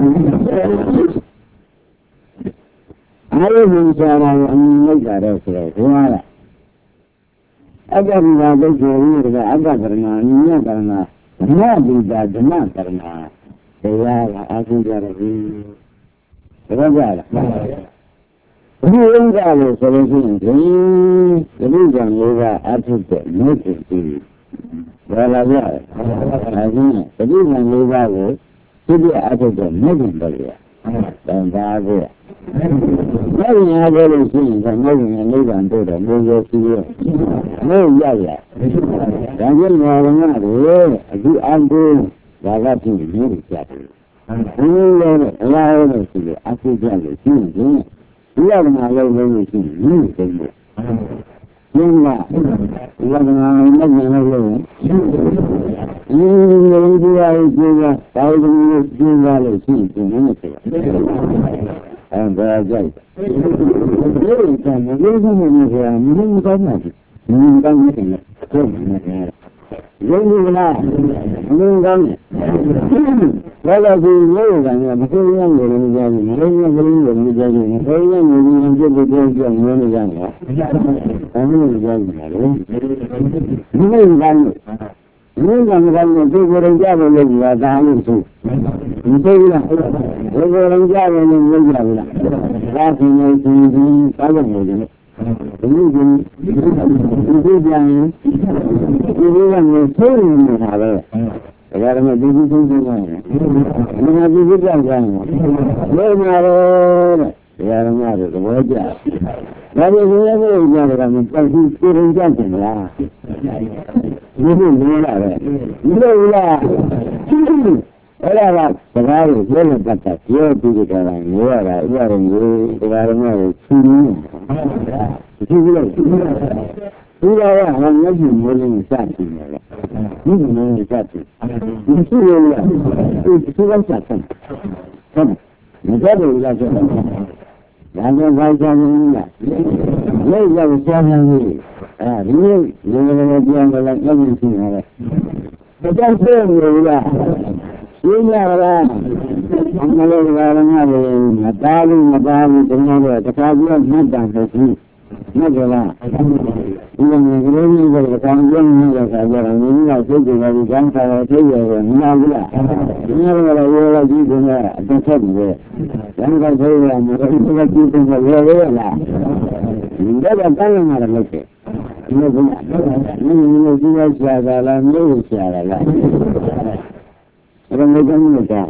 စားတာအမြင်လိုက်တာတော့ဆိုတော့ဘုရားကအတ္တဘုရားဒုက္ခဝိရကအတ္တကရဏအညကရဏဓမ္မပိတာဓမ္မကရဏတရားကအာဟုကြရပြီဒါကြလားဒီဥစ္စာလို့ဆိုလို့ရှိရင်ဒီဒီကံလေးကအထုတဲ့မြတ်ကြီးဘာလာကြလဲအဲဒီဒီကံလေးကိုသိတဲ့အထုတဲ့မြတ်ကြီးတော်ရတန်ပါကိုမြတ်ကြီးအားလို့ရှိရင်မြတ်ကြီးနိဗ္ဗာန်တို့တော့မျိုးရောရှိရောမျိုးရရဒါကြောင့်ဘာဝနာတွေအခုအန်ကိုဘာကဖြစ်နေလို့ကြားတယ်ဒီလိုလေအလားလို့ရှိတယ်အထုကြလို့ရှိရင်ဒီကမှာလုံးလုံးရှိနေတယ်ဘုရား။ဒီမှာဒီကမှာမမြင်လို့လို့ဒီလိုဒီဟာကိုကြည့်တာတောင်းလို့ကြည့်ရလို့ရှိတယ်နည်းတယ်။အဲဒါကြိုက်။ဒီကမှာလုံးလုံးနေကြတာမင်းမကောင်းဘူး။မင်းကောင်းတယ်လေ။ဟုတ်တယ်။ရုံးလို့လားမင်းကောင်းတယ်။ဘာလို့ဒီလိုကံကမဆိုးရမ်းလို့မကြဘူးမလို့ရမ်းလို့မကြဘူးမဆိုးရမ်းလို့ဒီပြည့်ပြည့်ကြောက်နေနေကြတယ်။အဲလိုကြောက်နေတယ်။ဒီလိုကံဒီကံကလည်းဒီကိုယ်ရင်ကြလို့လို့ရတာလို့ဆိုမဆိုးဘူးလားဒီကိုယ်ရင်ကြလို့လို့မကြဘူးလားဒါဆိုရင်ဒီဒီကားလို့နေတယ်ဒီလိုဒီဒီပြန်ဒီလိုကလည်းဆိုးနေတာပဲဒါကြတော့ဒီဒီဆုံးဆုံးနေတယ်။ဒီမှာဒီဒီကြောက်ကြတယ်။လို့မှာတော့တဲ့။ဒါကြတော့သဘောကျ။ဒါပေမဲ့လည်းလည်းကြားတယ်ကမပတ်ဘူးပြည်ရင်ကြတယ်လား။ဒီလိုမျိုးလာတယ်။ဒီလိုလား။အဲ့ဒါကစကားကိုပြောလို့ပတ်တာပြောပြီးကြတာမျိုးရတာဥပဒေမျိုးဒါကြတော့ချူနေ။ဒီလိုဒီလိုကဟောမျက်စိမျိုးလေးစတင်နေတယ်။ဒီလိုမျိုးစတင်ဒီလိုလားဒီလိုကစတင်ဟုတ်မကြဘူးလားဆိုတော့ဒါကြောင့်ဘာကြောင့်လဲလက်ရောက်စားနေပြီအဲဒီလိုလိုလိုပြန်လာတော့မြင်နေတယ်ဒါကြောင့်ဆိုနေလားရှင်းရလားအမှန်လို့ကလည်းငါလည်းမသားလို့မသားဘူးတကယ်တော့တခါပြီးတော့မှတ်တာဆိုပြီးမဟုတ်လားဒီလိုမျိုးကလေးမျိုးကကောင်းကျိုးမျိုးကကြတော့မင်းကစိတ်ကြတယ်ကောင်းတာတော့သိရတယ်မနာဘူးလားဒီလိုလည်းရောလာကြည့်တယ်အတက်ဆက်တယ်ကျန်တဲ့ဆိုရမယ်ဒီလိုကြည့်တယ်ရောရလားဒီတော့တန်းလာတယ်လို့တဲ့ဒီလိုကမင်းမျိုးကြည့်ရရှာတာလားမျိုးရှာတာလားအဲ့ဒါမျိုးကမျိုးက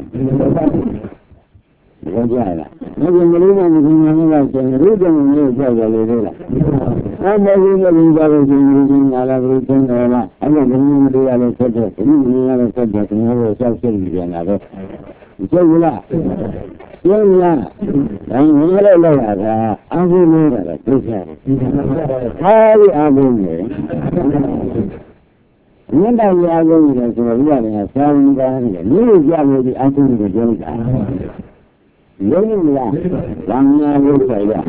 ဘောကြလားမင်းကလေးကမင်းကလည်းကျန်ရုပ်ကမျိုးကြောက်ကြလေလားအဲ့ဒါကြီးကလည်းကြောက်လို့ရှိရင်ငါလည်းဘယ်ကျန်တယ်လားအဲ့ဒါကမျိုးတွေလည်းဆက်တယ်ဒီမျိုးလည်းဆက်တယ်ဒီမျိုးဆောက်ရှင်းနေပြန်တာပဲကြောက်လားကျင်းလားဒါမှမဟုတ်လည်းလောက်တာအဘိဓိလို့တာသိကြတယ်ဟာဒီအဘိဓိလေ When I was going to the river, seven down, you gather the answer to the joke. Young lad, one year will say that.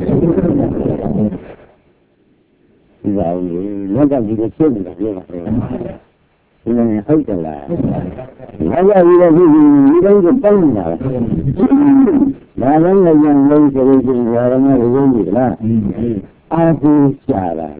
Look at the children of the in a hotel. Why are you living? You don't get done now. Now, when the young lady is in the room, I feel shy.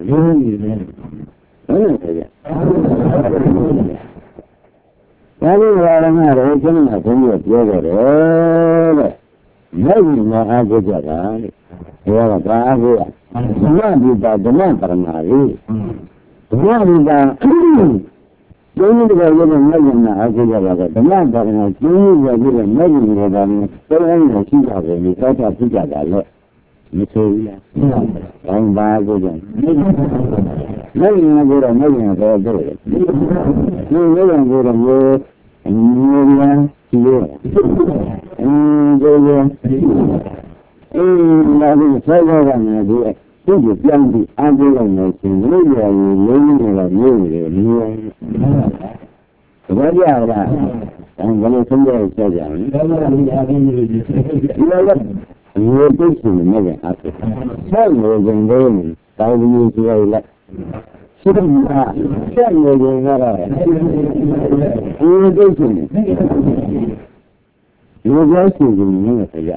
Every one of my open up in your brother. Maybe no Abuja. You are a bravo. Not be bad the man for Mary. Not be bad. Don't you go with a million Abuja, the man for my junior with a million of them. So anyway, she has a result of together. Miseria. I'm bad with them. Maybe I go a million of all day. No, no, I'm going to work and million to you. And go there. And I will say that I'm going to do it. So you can be ambulance and maybe I will learn a million. So what do you have that? I'm going to come there and say that. You know what? You're pushing the million after. Some was in Roman, thousand years ago left. Some was in Roman. You're pushing it. You're pushing the million.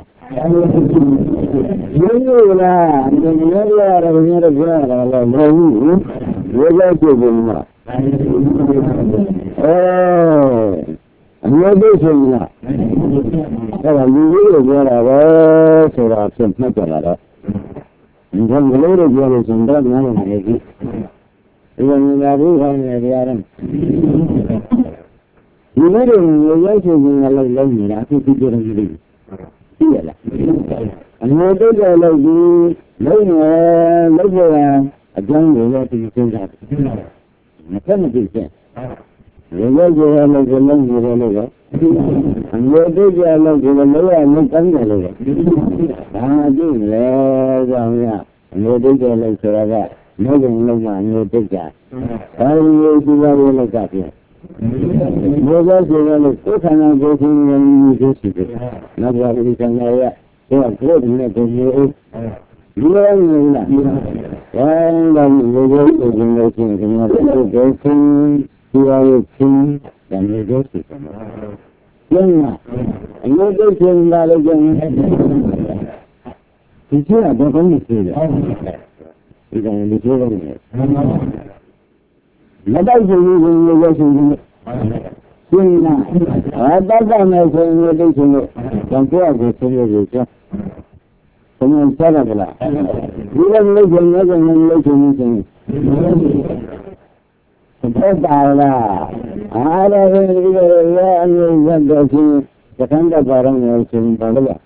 You know that, and you never had a minute of blood, I love you. You're pushing it. Oh. I'm pushing it. Well, you really get a lot of options, not a lot. And then the later generation and that money, even in the room, the Adam. You know, you're waiting in a lot of money, I think you get a little. And what do I like you? Later, a jungle, what do you think that? I can't do that. You know, you have like a long way. And where did you love the Malay and look under it? I do, yeah. And where did you like to have that? No, no, no, no, take that. I will do that when I got here. No, that's the one that took and I'm going when you do it. Not what we can know yet. So I'm putting it in you. You know, that. And I'm going to do it in the person. You are a king, then you go to them. Young, and you go to him that again. You see, I don't understand it. You don't understand it. Nobody is using your version. Young, I don't know if you're using it. Don't go out with you. Someone said that. You don't make another one making That's all. I don't know the kind of bottom was in Bangla.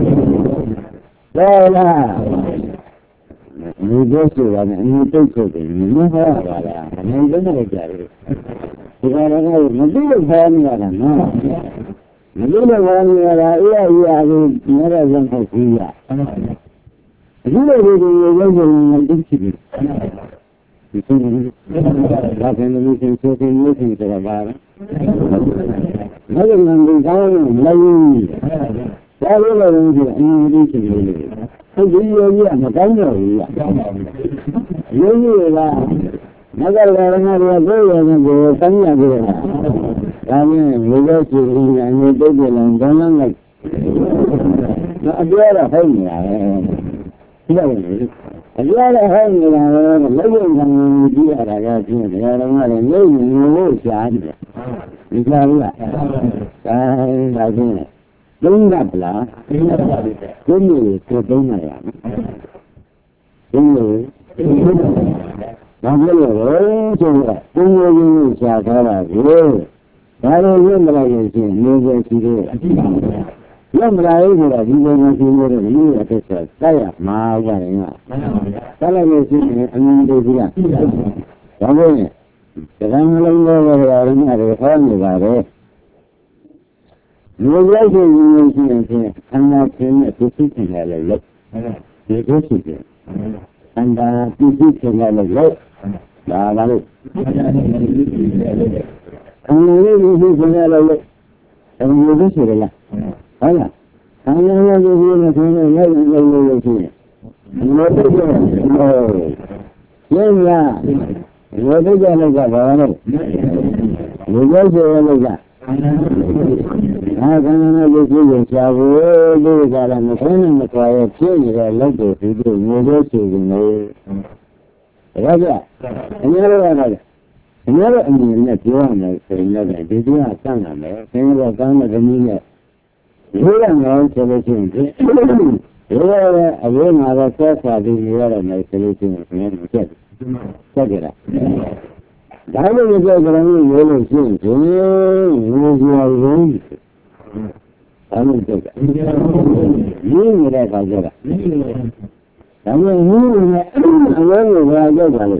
Well, you go to one and you take it. You know how I am. You don't get it. You don't know. You don't have any other. No. You don't have any other. Yeah, yeah, you never went to see that. You don't know the way you think that's in the meeting, sitting, looking to the bar. Another one is down, lying. That will arrange an invitation. So, do you have a tango? You knew that. Never learn how to go and go to Tanya. I mean, we go to him and we take it and go on like. Not the other thing. You are a hanging around a living and you are a guy in the other one and living in the woods. You got that. I think it. Don't that laugh. Don't you to do my own? Don't you? Don't you? Don't you use that? I don't remember I can see no way. Young guy, you know, you don't know you at the Saya, my way. Salary is in the Don't the Ramble over a family about it. You will like it, I'm not saying that this is a look. You go to it. And this is a look. là là lúc anh nói đi đi cái này là lúc anh nói cái gì đấy là phải là anh nói cái gì là cái này là cái này cái gì nói cái gì rồi nhưng là nói cái gì là cái đó này nói cái gì là cái à cái này là cái gì sao vậy cái là nó cái này có ai chơi gì là lúc đó thì tôi nói cái gì này đấy chứ anh nói cái này anh nói anh nói chuyện này cái này cái gì đó sang là này cái này cái này cái này rồi là nó sẽ là chuyện gì rồi là ở mà là cái gì gì là này sẽ là chuyện gì này cái cái gì đó đại bộ phận cái cái này nhiều là chuyện gì nhiều nhiều anh nói cái nhiều người ta cái đó anh nói nhiều người anh nói người ta cái đó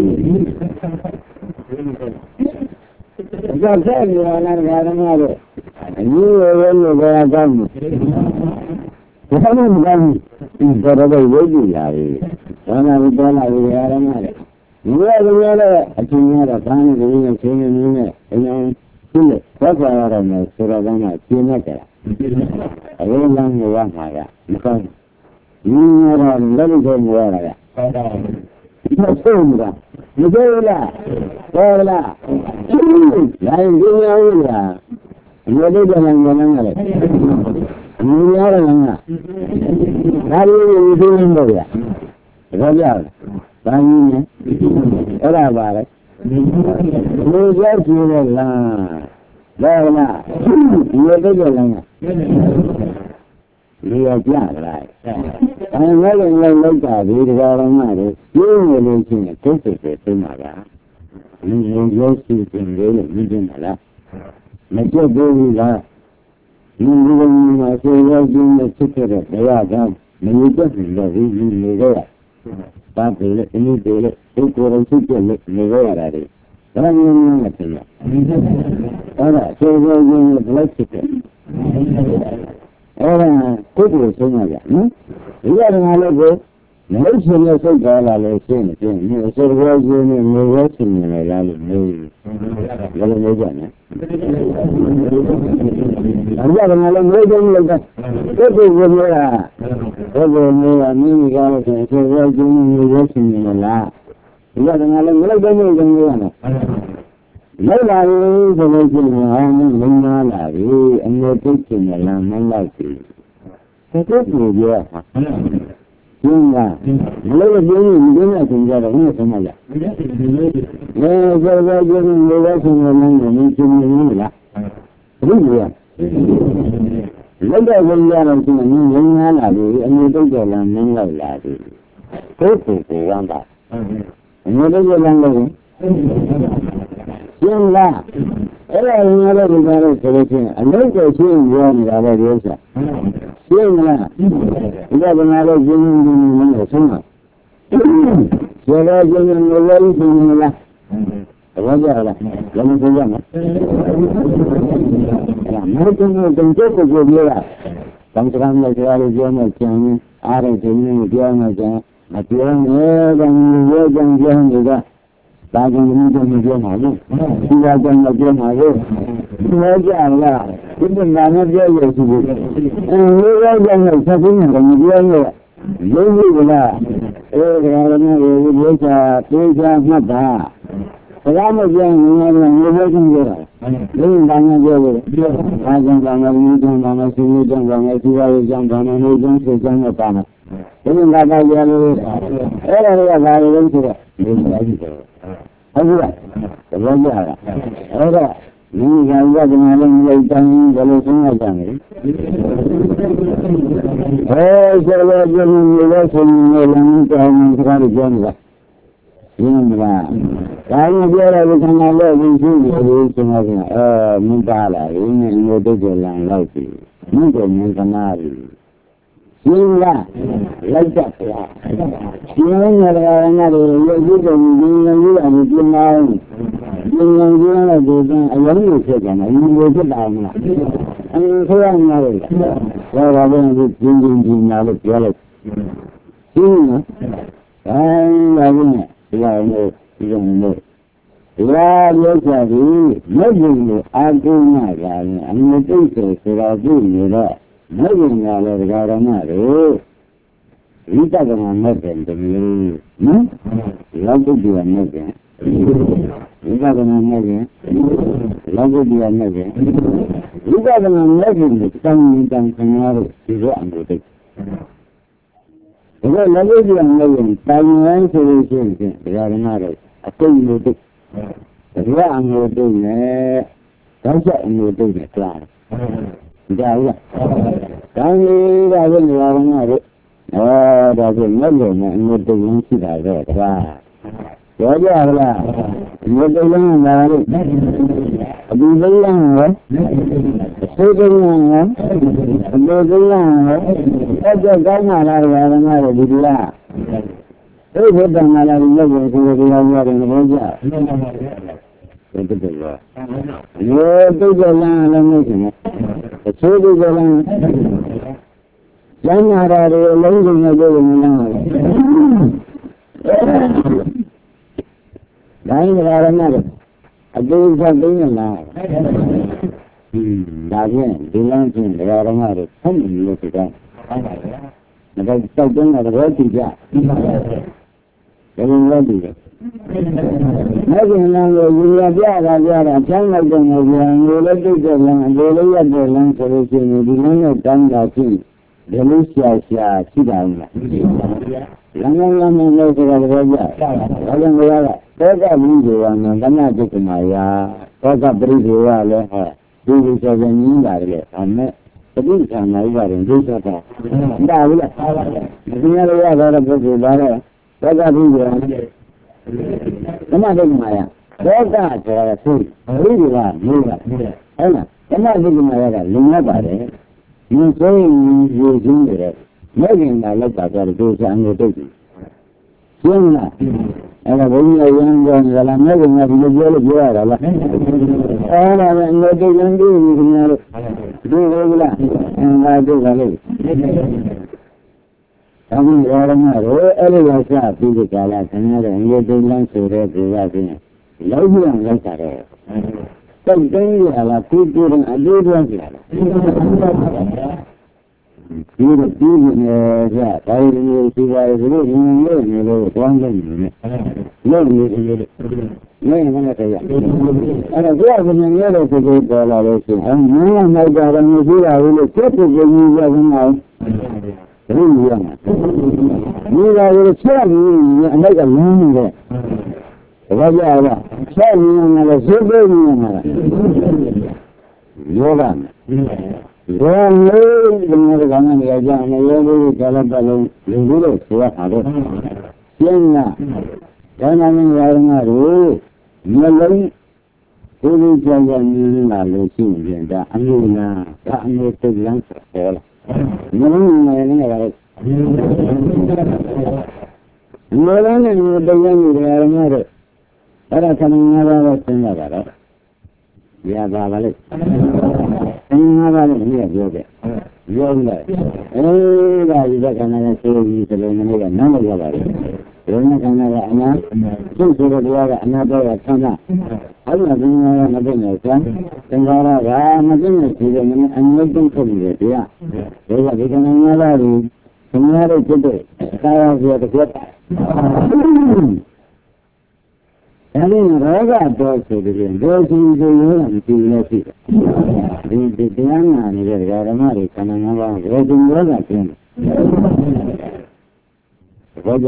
cái cái gì là nó cái đó rồi nhiều người người ta cái đó cái này mình cái đó cái gì vậy cái này cái này cái đó này nhiều người là chuyện là cái này cái này chuyện này cái này cái này có cái là này cái đó này chuyện này cái ở đây là người ăn phải à không nhiều người là lấy cái người là nó xung ra nó kêu là kêu là lại cái nhau là người đi ra ngoài người năng này người ra là cái gì đi lên rồi à rồi giờ bao nhiêu ở đâu vào đấy người ra chỉ là đây là người đi ra là người ra lại anh nói là người lấy cả đi ra là mà đấy nhiều người lên trên cái chỗ cái cái mà cả mình vô sự tình đấy là mình trên là mà chưa đủ là mình mình mà chơi ra chúng nó chết rồi đấy là sao mình chưa hiểu là gì gì đấy à ta thấy là cái này đấy là cái cô ấy chết rồi này đấy là đấy đó là những cái gì đó là chơi ra chúng nó lấy chết rồi ora tutto sono già no io non lo non sono sempre la lezione che mi osservazione mi lezione la mi la lezione allora non lo vedo nulla tutto quello tutto mi mi ga che osservazione mi lezione la io non lo vedo nulla lấy lại cho nên chỉ là mình nói là cái anh nói cái chuyện này là mình lại thì cái tốt nhiều gì à nhưng mà lấy cái gì mình đến là chúng ta cũng không sao vậy nếu giờ giờ giờ mình lấy xong rồi mình mình chung mình như là đúng rồi lấy cái gì ra là chúng mình mình nói là gì anh nói cái chuyện là mình lại là gì tốt thì thì quan trọng anh nói cái gì là gì nhưng là ở đây người ta cũng nói cái chuyện anh nói cái chuyện gì là cái gì vậy nhưng là người ta cũng nói cái chuyện gì là sao giờ đây chuyện người lấy chuyện là bây giờ là làm sao vậy làm mấy cái người từng chết của người là trong cái này cái này chuyện này chuyện à đây chuyện này chuyện này chuyện mà chuyện này đang nhớ đang nhớ người ta ta cũng không có chuyện hỏi đâu, chúng ta không có chuyện hỏi đâu, nói rằng là chúng ta làm nó dễ dàng sự việc, nếu nói rằng là sao cũng là một chuyện rồi, giống như là, ê cái này là cái cha, cái cha mất à, cái đó một chuyện là là người ta không biết rồi, nhưng mà người ta biết rồi, ai trong đó người trong đó người suy trong đó người suy nghĩ trong đó người trong suy trong đó mà, nhưng mà cái gì rồi, ê cái này là cái gì rồi, Aduh, belajar. Ada, ini juga dengan yang kalau semua jangan. Eh, kalau jangan juga semua yang jangan sekali jangan. Ini lah. Kalau dia lagi tanya lagi sini, dia cuma eh minta lah. Ini ini tu jalan lagi. Mungkin minta nari. Sehingga lezat lah. Sehingga orang ada yang juga yang juga mungkin lain. Yang juga ada yang yang sekian, yang juga lain lah. Yang seorang ada. Kalau ada yang jin jin ada jualan. Sehingga, kan lagi ni, yang ဒီလိုမျိုးတရားပြောကြပြီးမဂ္ဂင်ကိုအာကုဏကလည်းအမြဲတိတ်ဆိုဆိုတာပြုနေတော့မဂ္ဂင်ကလည်းဒကာရမတို့ဝိပဿနာမဂ္ဂင်တမျိုးနော်လောကုတ္တရာမဂ္ဂင်ဝိပဿနာမဂ္ဂင်လောကုတ္တရာမဂ္ဂင်ဝိပဿနာမဂ္ဂင်ကိုတောင်းရင်တောင်းခံရလို့ဒီလိုအမျိုးတိတ်ဒါကလောကုတ္တရာမဂ္ဂင်တောင်းရင်ဆိုလို့ရှိရင်ဒကာရမတို့အတိတ်မျိုးတိတ်ဒါကအမျိုးတိတ်နဲ့တောက်ချက်အမျိုးတိတ်နဲ့ကြားတယ်ကြားရကောင်းလေးကလည်းဒကာရမတို့อ๋อဒါဆိုငတ်လို့နဲ့အမျိုးတိတ်ရင်းရှိတာတော့ဒါပြောကြလားအမျိုးတိတ်ရင်းကလည်းအဒီလေးရင်းရောအစိတ်ကလေးရောအမျိုးတိတ်ရင်းရောအဲ့ဒါကောင်းလာလားဒကာရမတို့ဒီလားအဲ့ဒီတန်ခါလာလို့လည်းဆိုကြရရတယ်ဘောကြအဲ့ဒါတော့ရောတိတ်ကြလားလည်းမဟုတ်ဘူးအချိုးတိတ်ကြလားကျမ်းနာတာတွေအလုံးစုံနဲ့ပြောလို့မလားဒါရင်ဒါရမတို့အတူဆက်သိနေလားဟင်းဒါဖြင့်ဒီလမ်းချင်းဒကာရမတို့ဖတ်နေလို့ဆိုတာဟုတ်ပါဘူးဒါကြောင့်တောက်တဲ့ကတော့ကြည့်ကြဘယ်လိုလဲဒီလဲမဂ္ဂင်လမ်းကိုယူရပြတာပြတာချမ်းလိုက်တဲ့ငွေပြန်ငွေလည်းတိတ်တဲ့လမ်းအလိုလေးရတဲ့လမ်းဆိုလို့ရှိရင်ဒီလမ်းနဲ့တောင်းတာရှိဘယ်လိုရှာရှာရှိတာလဲလမ်းလမ်းလမ်းလို့ဆိုတာတော့ကြဘာလို့မရလဲသောကမိဒေဝနာကနာတိကမာယာသောကပရိဒေဝလည်းဟဲ့ဒီလိုဆိုရင်ကြီးတာလေဒါမဲ့ပဋိဌာန်လိုက်ပါတယ်ဒုစရတာဒါဘူးလားဒီနေ့ရရတော့ပုဂ္ဂိုလ်ပါတော့သောကပရိဒေဝကနာတိကမာယာသောကဆိုတာဆိုပရိဒေဝမျိုးလားဟုတ်လားကနာတိကမာယာကလုံရပါတယ်ဒီဆိုရင်ယူစင်းတယ်မဂ္ဂင်ကလောက်တာကြတယ်ဒုစရအငြိတုတ်ကြီးရှင်းလားအဲ့ဒါဘုန်းကြီးရန်ကြောင်းကလည်းမဂ္ဂင်ကဒီလိုပြောလို့ပြောရတာလားအဲ့ဒါပဲအငြိတုတ်ရန်ပြီးခင်ဗျားတို့ဒီလိုကလားအင်္ဂါတုတ်ကလေးအခုရောရမတို့အဲ့ဒီလောက်စပြီးဒီကလာခင်ဗျားတို့အငြိတုတ်လမ်းဆိုတဲ့ဒီကချင်းလောက်ပြအောင်လောက်တာတော့တုတ်တင်းရလားကိုယ်ကိုယ်အလေးပြောကြလားဒီလိုဒီလိုကြဒါရီမျိုးဒီပါရီလို့ဒီလိုမျိုးလို့တောင်းလို့နေလို့နေနေလို့နေနေနဲ့တရားအဲ့ဒါကြောင့်ဘယ်နည်းလို့ဒီလိုပေါ်လာလို့ရှိရင်အမှန်မှန်ကြတယ်မျိုးရှိတာလို့ချက်ပြပြကြီးရအောင်ဘယ်လိုရမလဲဒီကလေးချက်ပြီးအမိုက်ကလင်းနေတယ်ဘာကြရလဲချက်နေနေလဲဇုပ်ပြီးနေမှာယောဂရောလို့ဒီမှာကလည်းနေကြတယ်ရောလို့ကာလပတ်လုံးလူလူလို့ဆိုရတာတော့ရှင်းလားဒါမှမဟုတ်ရမှာလို့မလုံးဘုရားကြောင့်နေလာလို့ရှိရင်ဒါအမှုလားဒါအမှုသိလမ်းပေါ်လာမလုံးနေနေရတယ်မလုံးနေနေတရားနေတယ်ရမှာတော့အဲ့ဒါခဏငါးပါးတော့သင်ရတာတော့ရပါပါလေအင်းငါးပါးလည်းမင်းပြောခဲ့ပြောလိုက်အဲဒါဒီကခဏနဲ့ဆိုပြီးဒီလိုမျိုးကနားမရပါဘူးဒီနေ့ခဏကအနာသူ့ဆိုတဲ့တရားကအနာတော့ဆန်းတာအဲ့ဒါကငါကမသိနေစမ်းသင်္ကာရကမသိနေစီတယ်မင်းအငြိမ့်တုံးထုတ်နေတယ်တရားဒါကဒီကနေ့ငါးပါးကိုသင်္ကာရဖြစ်တဲ့ကာယပြောတဲ့ကွက်အဲဒီရောဂတော့ဆိုတဲ့ဒေါစီဆိုရောမရှိလည်းရှိတယ်ဒီဒီတရားနာနေတဲ့ဓမ္မတွေခန္ဓာငါးပါးဒေါစီရောဂကျင်းတယ်ဘောကြ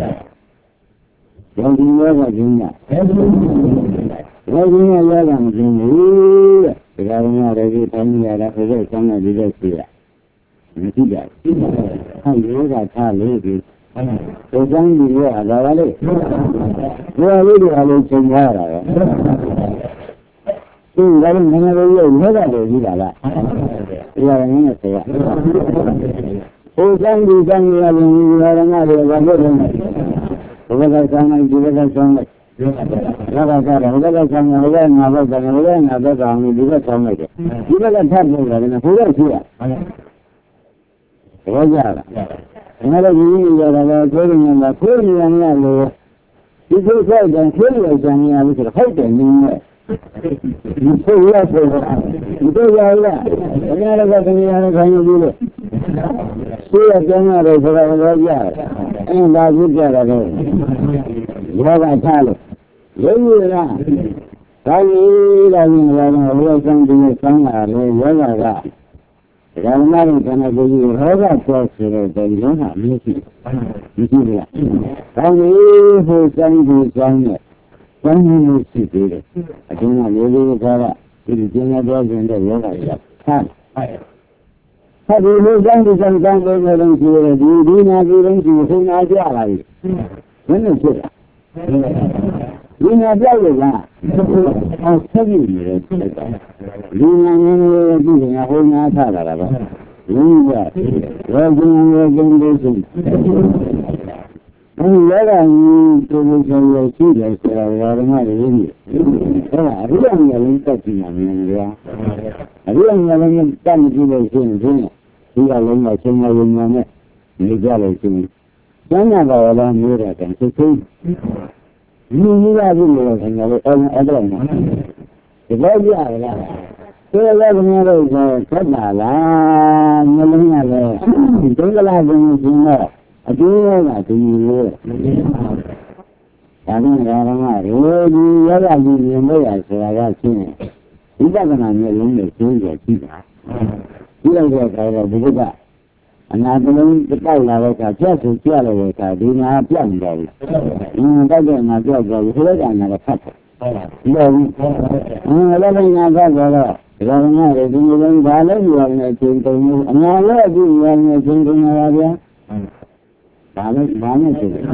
ဒေါစီရောဂကျင်းတာဒေါစီရောဂမကျင်းဘူးတဲ့ဓမ္မတွေထိုင်ရတာဆိုတဲ့ဆောင်းတဲ့ဒီလိုရှိရမရှိကြဘူးဟောယောဂထားလို့ဒီဒီကျမ်းကြီးရတာပါလေဘုရားလေးတွေအလုံးသင်ရတာပဲဒီကနေ့ငငယ်လေးရဲ့မြတ်တော်ကြီးလာလားဘုရားငင်းနဲ့ဆရာဘုရားကြီးကျမ်းကြီးရရင်ဒီရငါတွေဘာလို့လဲဘုရားကဆမ်းလိုက်ဒီဘက်ကဆမ်းလိုက်ရပါကြတယ်ဘုရားကဆမ်းတယ်ဘုရားငါဘက်ကဘုရားငါဘက်ကအောင်ဒီဘက်ဆမ်းလိုက်တယ်ဒီဘက်ကထပ်လို့ရတယ်ဘုရားရှိရဘောကြလားငါတို့ကြီးရတာကကိုယ်ဉာဏ်ကကိုယ်ဉာဏ်နဲ့လို့ဒီလိုဆိုရင်ခွေးရဆန်ရလို့ဆိုတော့ဟုတ်တယ်နင်းနဲ့ဒီဆိုရဆိုတော့ဒီတော့ရလားဘယ်ရကတည်းကရခိုင်းယူလို့ဆွေးရကြမ်းရတယ်ဆိုတာတော့ကြားအင်းဒါကြည့်ကြတာလေယောဂထားလို့ရုပ်ရည်လားဒါကြီးဒါကြီးကတော့ဘုရားဆန်းပြီးဆန်းလာလေယောဂကဓမ္မရဲ့ခန္ဓာကိုယ်ကြီးရောဂဆောဆိုတဲ့ဒီလုံးဟာမရှိမရှိဘူးလားဒါကြီးဟိုဆန်းပြီးဆန်းနဲ့ဆန်းမှုရှိသေးတယ်အကျဉ်းကလေးလေးကဒီကျင်းရတော့ကျင်းတဲ့ယောဂကြီးထားဟာဒီလိုဆန်းပြီးဆန်းဆန်းလို့လည်းရှိတယ်ဒီဒီနာဒီလုံးရှိဆုံးနာကြလာပြီဘယ်နဲ့ဖြစ်လဲဒီနာပြောက်လို့လားအော်ဆက်ပြီးနေတယ်ဒီနာငင်းလေးကြည့်ရင်ဟိုနာထားတာလားလူကရောကျင်းရောကျင်းလို့ရှိအဲဒီရကကြီးတို့ဆိုရရှိတယ်ဆိုတာဓမ္မတွေရေးနေအဲ့ဒါအရိယာမျိုးလည်းတက်ကြည့်မှာမင်းများအရိယာမျိုးလည်းတက်ကြည့်လို့ရှိရင်ဒီကလုံးမချင်းမယုံနဲ့နေကြလို့ရှိရင်ကျမ်းစာတော်လည်းမျိုးတယ်กันသိသိလူကြီးကပြုလို့ခင်ဗျားတို့အဲ့အဲ့တော့နော်ဒီလိုကြရလားဒီလိုလည်းခင်ဗျားတို့ဆိုခက်တာလားမလုံးရလဲဒီဒုက္ခလာခြင်းရှင်တော့အကျိုးကဒီလိုဒါနဲ့ဓမ္မရိုးကြီးရရကြီးမြင်လို့ရဆိုတာကရှင်းဝိပဿနာမျိုးလုံးနဲ့ရှင်းကြကြည့်ပါဒီလိုဆိုတော့ဒီကအနာတလုံးတောက်လာတဲ့အခါပြတ်ဆိုပြလို့တဲ့အခါဒီမှာပြတ်နေတယ်။အင်းတောက်တဲ့မှာပြတ်သွားပြီခရက်ကန်လည်းဖတ်တယ်။ဟုတ်ပါဘူး။အင်းလည်းလည်းငါဖတ်တော့ဒီလိုငါတွေဒီလိုလုံးဘာလဲပြောနေချင်းတုံးအနာလည်းအခုရနေချင်းတုံးလာဗျာ။ဘာလဲဘာနဲ့ချင်း။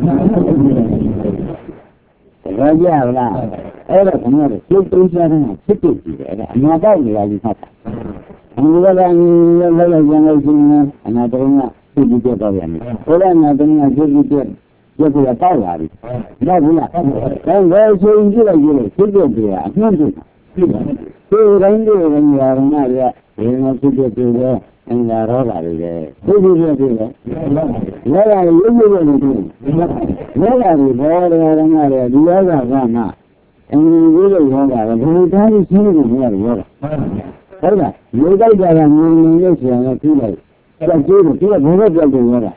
ဒါကြရလား။အဲ့ဒါကလည်းပြုတ်တုံးစားတဲ့ဖြစ်ဖြစ်ကြည့်တယ်။အနာတောက်နေတာကြီးဖတ်တာ။အမှုကလည်းလည်းလည်းကျန်လို့ရှိရင်အနာတရုံးကသိကြတော့ပြန်တယ်။ဘုရားနာတရုံးကသိကြတယ်။ဒီကတောက်လာပြီ။ဒါဘူးလား။အဲဒါဆိုရင်ကြည့်လိုက်ကြည့်လိုက်သိကြတယ်အမှန်တူ။ဒီတိုင်းတွေဝင်ရအောင်လား။ဒီမှာသိကြတယ်အင်္ဂါရောဂါတွေလေ။သိကြတယ်လေ။လည်းလည်းရုပ်ရုပ်နဲ့တူ။လည်းလည်းဘောရရငါလေဒီယောဂကမှအင်္ဂါကြီးလို့ယောဂကဘယ်သားကြီးရှင်းလို့မရဘူးယောဂ။ဟုတ်လားမြေတိုက်တာကငြင်းငြင်းရုပ်ဆရာကပြီးလိုက်ကြောက်ကျိုးကိုသူကဘုံဘက်ပြောက်တယ်ရောတာ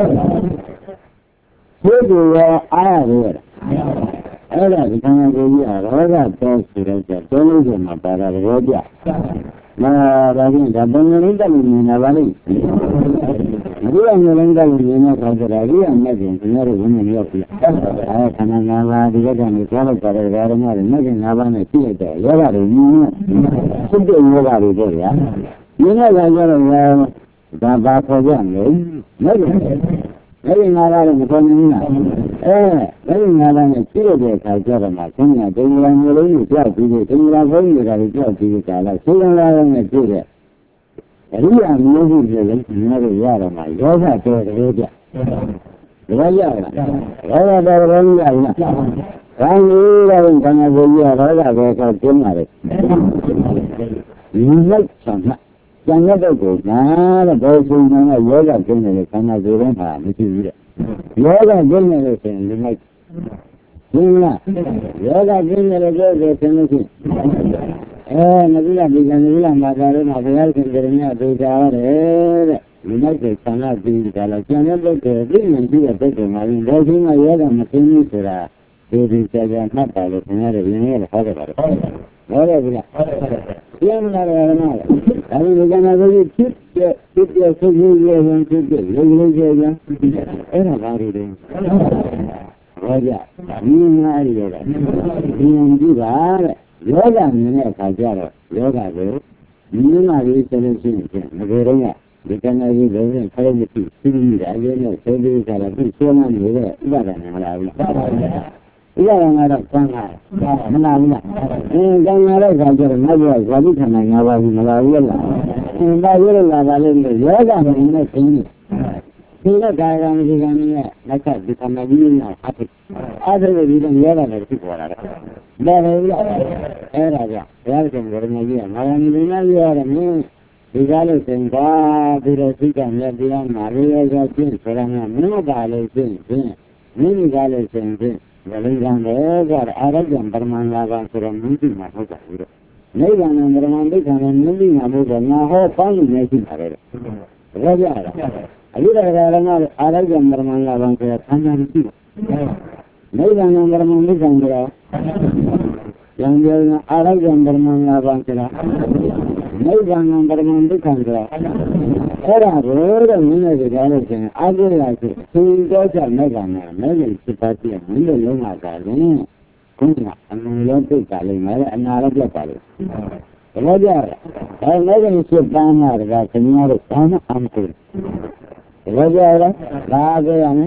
သိတယ်ရောအားရတယ်အဲ့ဒါဒီကံကိုကြီးကရောဂတောဆိုတဲ့ကျတော့လုံးစုံမှာပါတာရောပြမာဒါချင်းဒါဘယ်လိုတက်လို့မြင်လာပါလိမ့်ဒီလိုမျိုးလုံးတက်လို့မြင်တဲ့ခါကျတော့ဒီကမဲ့ပြင်ကျွန်တော်တို့ဝင်နေရောက်ပြီအဲခန္ဓာငါးပါးဒီကတည်းကကြားလိုက်ပါတယ်ဒါရမတွေမဲ့ပြင်ငါးပါးနဲ့ပြည့်တဲ့ယောဂတွေမြင်စုပ်တဲ့ယောဂတွေပေါ့ဗျာမြင်တဲ့ခါကျတော့ဒါဘာခေါ်ကြမလဲမဲ့ပြင်အဲ့ဒီငါးပါးလည်းမခေါ်နိုင်ဘူးလားအဲအဲ့ဒီငါးပါးနဲ့ပြည့်တဲ့ခါကျတော့မှဆင်းရဲဒိဋ္ဌိမျိုးလုံးကိုကြောက်ပြီးတယ်ဒိဋ္ဌိဘုန်းကြီးတွေကကြောက်ပြီးကြလားဆင်းရဲလာတဲ့ပြည့်တဲ့အရိယာမျိုးစုတွေလည်းငါတို့ရတော့မှယောဂတော်တယ်ကြ။ဒါရရလား။ယောဂတော်တယ်ရလား။ဘာလို့လဲခန္ဓာကိုယ်ကြီးရောဂပဲဆိုကျင်းလာတယ်။ဒီလိုက်ဆံမှာကျန်တဲ့ကိုနားတဲ့ဘောဆုံးကယောဂကျင်းနေတဲ့ခန္ဓာကိုယ်ထဲမှာမရှိဘူးတဲ့။ယောဂကျင်းနေလို့ဆိုရင်ဒီလိုက်ဒီလားယောဂကျင်းနေလို့ပြောတယ်ဆင်းလို့ရှိအဲနဗိလဒီကနဗိလမှာဒါတော့ဘုရားရှင်ကရမြတ်ဒုတာရတယ်တဲ့ဒီလိုဆိုဆန္ဒပြီးကြလားကျန်တဲ့ပုဂ္ဂိုလ်ပြည့်မြင်ပြီးတဲ့ပုဂ္ဂိုလ်မှာဒီလိုချင်းကရဲတာမသိဘူးဆိုတာဒီဒီကြကြမှတ်ပါလို့ခင်ဗျားတို့ရင်းရဲဟောကြပါတော့ဟောတယ်ဗျာပြန်လာတယ်နော်အဲဒီကနေ့ကဖြစ်ဖြစ်ဖြစ်ဖြစ်ဆိုရရင်ဖြစ်ဖြစ်လုံးလုံးကြကြအဲ့ဒါဘာတွေလဲဟောကြဒီငါးရီတော့ဒီရင်ကြည့်ပါတဲ့ယောဂမြင်တဲ့အခါကျတော့ယောဂကိုမြင်လာပြီးဆိုလို့ရှိရင်ငရေတော့ဒီကနေ့ဒီလိုနဲ့ဖဲမဖြစ်စီးပြီးတာလေးနဲ့ဆိုပြီးကြတာပြီးဆိုမှနေတဲ့ဥပါဒနာမလားဘူးဥပါဒနာတော့ကံလာမလားဘူးလားအင်းကံလာတဲ့အခါကျတော့ငါ့ဘဝဇာတိခန္ဓာငါးပါးဘူးမလားဘူးလားအင်းဒါရလာပါလိမ့်မယ်ယောဂမြင်တဲ့ခင်းဒီကကာယကံဒီကံနဲ့လက်ကဒီကံမကြီးနဲ့အဖြစ်အဲ့ဒါလည်းဒီလိုရတာလည်းဖြစ်ပေါ်လာတယ်ဒါလည်းအဲ့ဒါကြောင့်ဘုရားရှင်ကရမကြီးကမာယာနိဗ္ဗာန်ရတယ်မင်းဒီကားလို့သင်္ကာပြီးတော့သိကမြတ်တရားမှာရေရချင်းဆိုတာကမင်းကလည်းသိသိမိမိကလည်းသိသိ Jadi yang benar ada yang bermanfaat sudah mungkin masuk ke नहीं जाना ब्रह्मांड जाना नहीं नामो करना हो पानी नहीं सिखारे राजा अभी लगा रहा आधा जन ब्रह्मांड लाभ के खाना नहीं नहीं जाना ब्रह्मांड जाना yang आधा जन ब्रह्मांड लाभ के नहीं जाना ब्रह्मांड जाना era roda नहीं है जाने से आगे आगे सुनता चलने जाना नहीं सिखाती है नहीं लोग आता है Kuna, ang to kali mara anara dia kali. Raja, ay raja ni sebana raja kenyar kana amkur. Raja ra raja ane.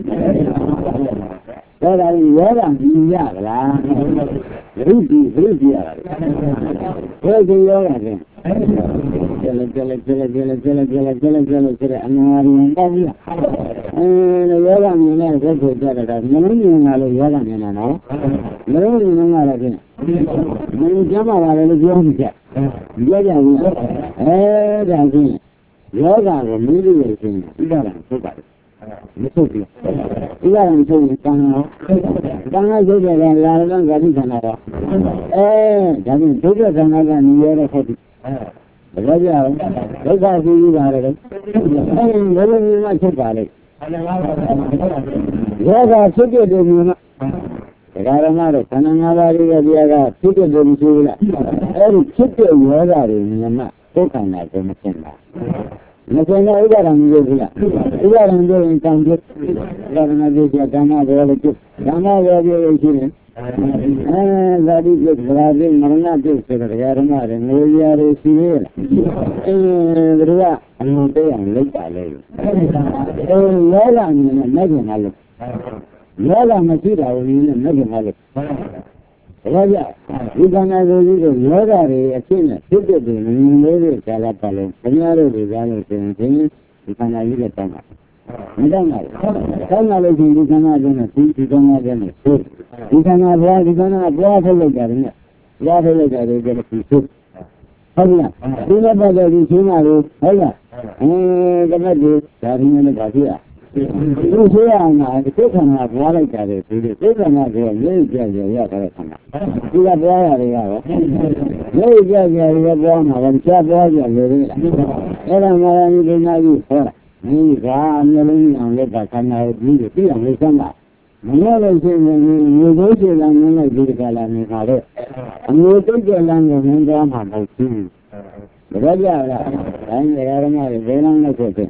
Raja ni raja ni ya la. Rudi rudi ya. Raja ya ni. Jala jala jala jala jala jala jala jala jala anara ni kali. Eh raja ni na raja jala jala ni na lo raja ni na na. Mereka ni mana lagi? Mereka mana lagi jual ni? Dia jadi, eh jadi, dia jadi milik ni. Ia orang suka, betul dia. Ia orang suka tanah, tanah jadi lalang jadi tanah. Eh jadi juga tanah kan dia orang suka. Raja, raja sini ada. Eh mereka ni macam apa? Raja suka dia mana? Sekarang ada tanah abadi dia ada tiga dari sini. Eh, tiga juga ada ni mana? Bukan ada macam mana? Macam mana ada orang juga? Ada orang juga yang tangguh. Orang ada dia tanah ada lagi. Tanah ada dia di sini. Eh, jadi dia berada mana dia sekarang ada. Ni dia di sini. Eh, berapa? Anu tu yang lagi ada. Eh, yalah ni mana mana? Yalah masih dah ini nak malu. Raja, ikan ada juga yalah ni asyik kita tu ni ni cara paling. Penyaru di dalam sini ikan ada juga tanah. Tidak malu. Tanah lagi ikan ada ni, ikan ada ni. Ikan ada, ikan ada apa lagi ada ni? Apa lagi ada jadi fisik. Hanya, tidak ada di sini ada. Hanya, eh kerana dia cari ni kaya. Itu saya nak, itu kan nak buat lagi, itu kan nak buat lagi jadi ya kalau sana. Tidak buat lagi ya, lagi jadi ya buat macam siapa jadi. Orang orang ini lagi orang, ini kan orang yang lepas sana ini tu yang lepas sana. Mana lagi ni ni jalan ni jadi jalan ni ada. Ni tu jalan ni dia macam tu. Beraja lah, kan orang ada jalan ni tu.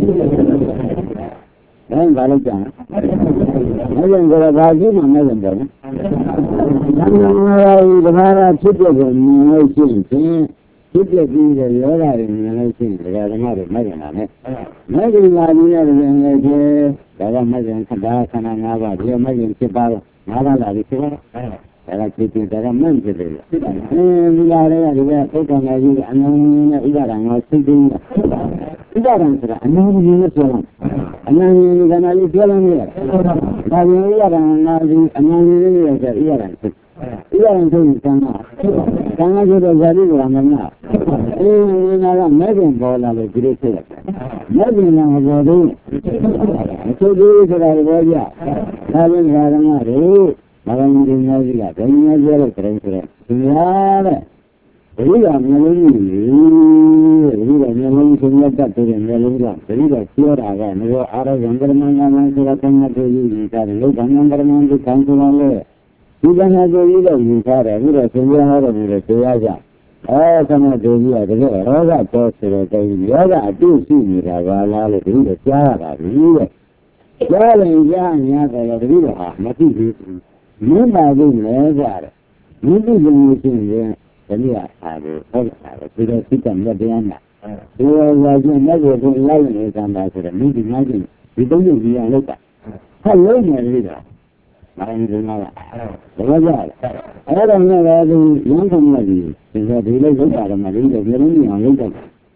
Dan balik jangan. Macam kalau bagi mana jangan. Jangan orang berharap kita ni sini. Kita ni orang ni sini. Orang mana macam mana? Macam mana ni orang ni dalam macam kada kana ngaba dia macam sebab ngaba lagi sebab. Kalau kita dalam mana jadi. Eh, bila ada dia kita ngaji anak ibarat ngaji dia. Ibarat sudah anak ni sudah. Anak ni kan ada jalan dia. Tapi ibarat ngaji anak ni dia ibarat. Ibarat tu sana. Sana juga jadi orang mana. Eh, ni orang macam bola le direct. Macam yang bola. Itu dia sudah bola. Tapi sekarang ada. Malam ini juga, ini juga keren-keren. Sebenarnya, ini dah malam ini, ini dah malam semua tak turun malam juga. Ini dah siapa ada, kalau ada yang bermain main sudah tengah jadi, kalau jangan bermain di kantor malu, tidak ada juga juga, ini dah semua ada ni, sejaja. Oh, sama jadi ada, orang tu sudah jadi, ada tu sih ni dah lalu ini dah siapa ini, jalan jalan kalau ini dah mati sih. Ni baru lebar, ni tu jenis ni jadi ada, ada. Tidak kita tidak ada. Dua lagi lagi tu lain ni tambah sudah. Ni lagi itu yang dia lepas. Kalau ni ada, main di mana? Lepas ada orang ada yang kamu lagi. Jika dia lepas ada macam ni, dia ni yang lepas.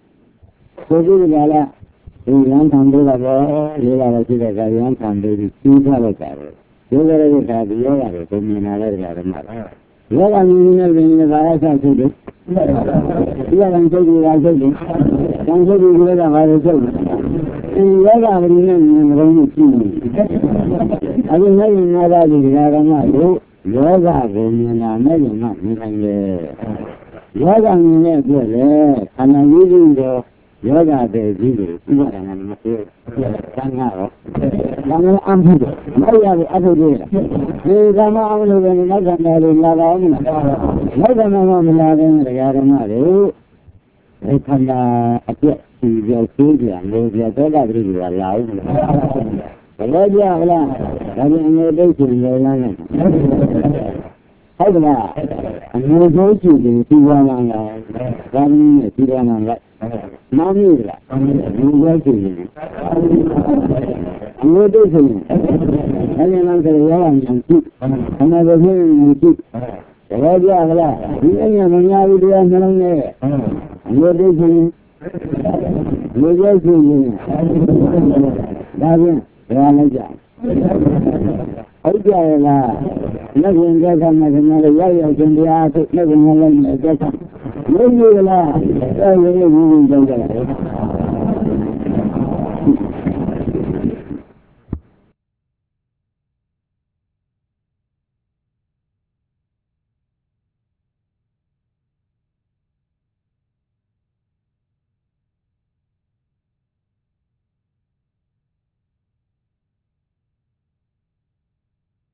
Jadi kalau yang kamu lagi, dia lagi ada yang kamu juga lepas. Yoga ada kan, yoga ada, tu mana ada ada mana. Yoga ni ni ni bahasa tu. Yoga kan tu bahasa tu. Kan tu yoga bahasa tu. Yoga ni ni orang ni. အခုလည်းငါသားဒီကရမတို့ယောဂကိုမြင်လာမဲ့ရင်မှမြင်နိုင်တယ်ယောဂမြင်တဲ့အတွက်လေခန္ဓာကြီးကြီးတော့ယောဂတဲ့ကြီးကိုဥပါဒနာမပြောသံဃာရောသံဃာအမှုတော့မရဘူးအထုတွေဒီကမ္မအမှုလို့ပဲနောက်ကနာလို့လာပါဦးမလားနောက်ကနာမမလာတဲ့တရားဓမ္မတွေဒီခန္ဓာအပြည့်စီပြောသိကြလို့ပြတော့တာတည်းကလာဦးမလားဘယ်လိုကြမလားဒါပြန်အငယ်တိတ်ချင်လေလမ်းနဲ့ဟုတ်ကလားအငယ်ဆုံးချင်တယ်ဒီဝါမှန်လားဒါနည်းနဲ့ဒီဝါမှန်လားမောင်းရလားဒီဝါချင်တယ်အငယ်တိတ်ချင်တယ်အဲဒီမှာကလေးရောင်းချင်တယ်ခဏတော့ဖြစ်နေတယ်ဘယ်လိုကြမလားဒီအညာမများဘူးတရားနှလုံးနဲ့အငယ်တိတ်ချင်လူကျချင်တယ်ဒါပြန်ဘယ်လိုကြဟုတ်ကြရဲ့လားလက်ဝင်ကြတာမှလည်းရောက်ရောက်ချင်းတရားသိလက်ဝင်လည်းလည်းကြတာမင်းကြီးလားအဲ့ဒီလိုဝင်ကြတယ်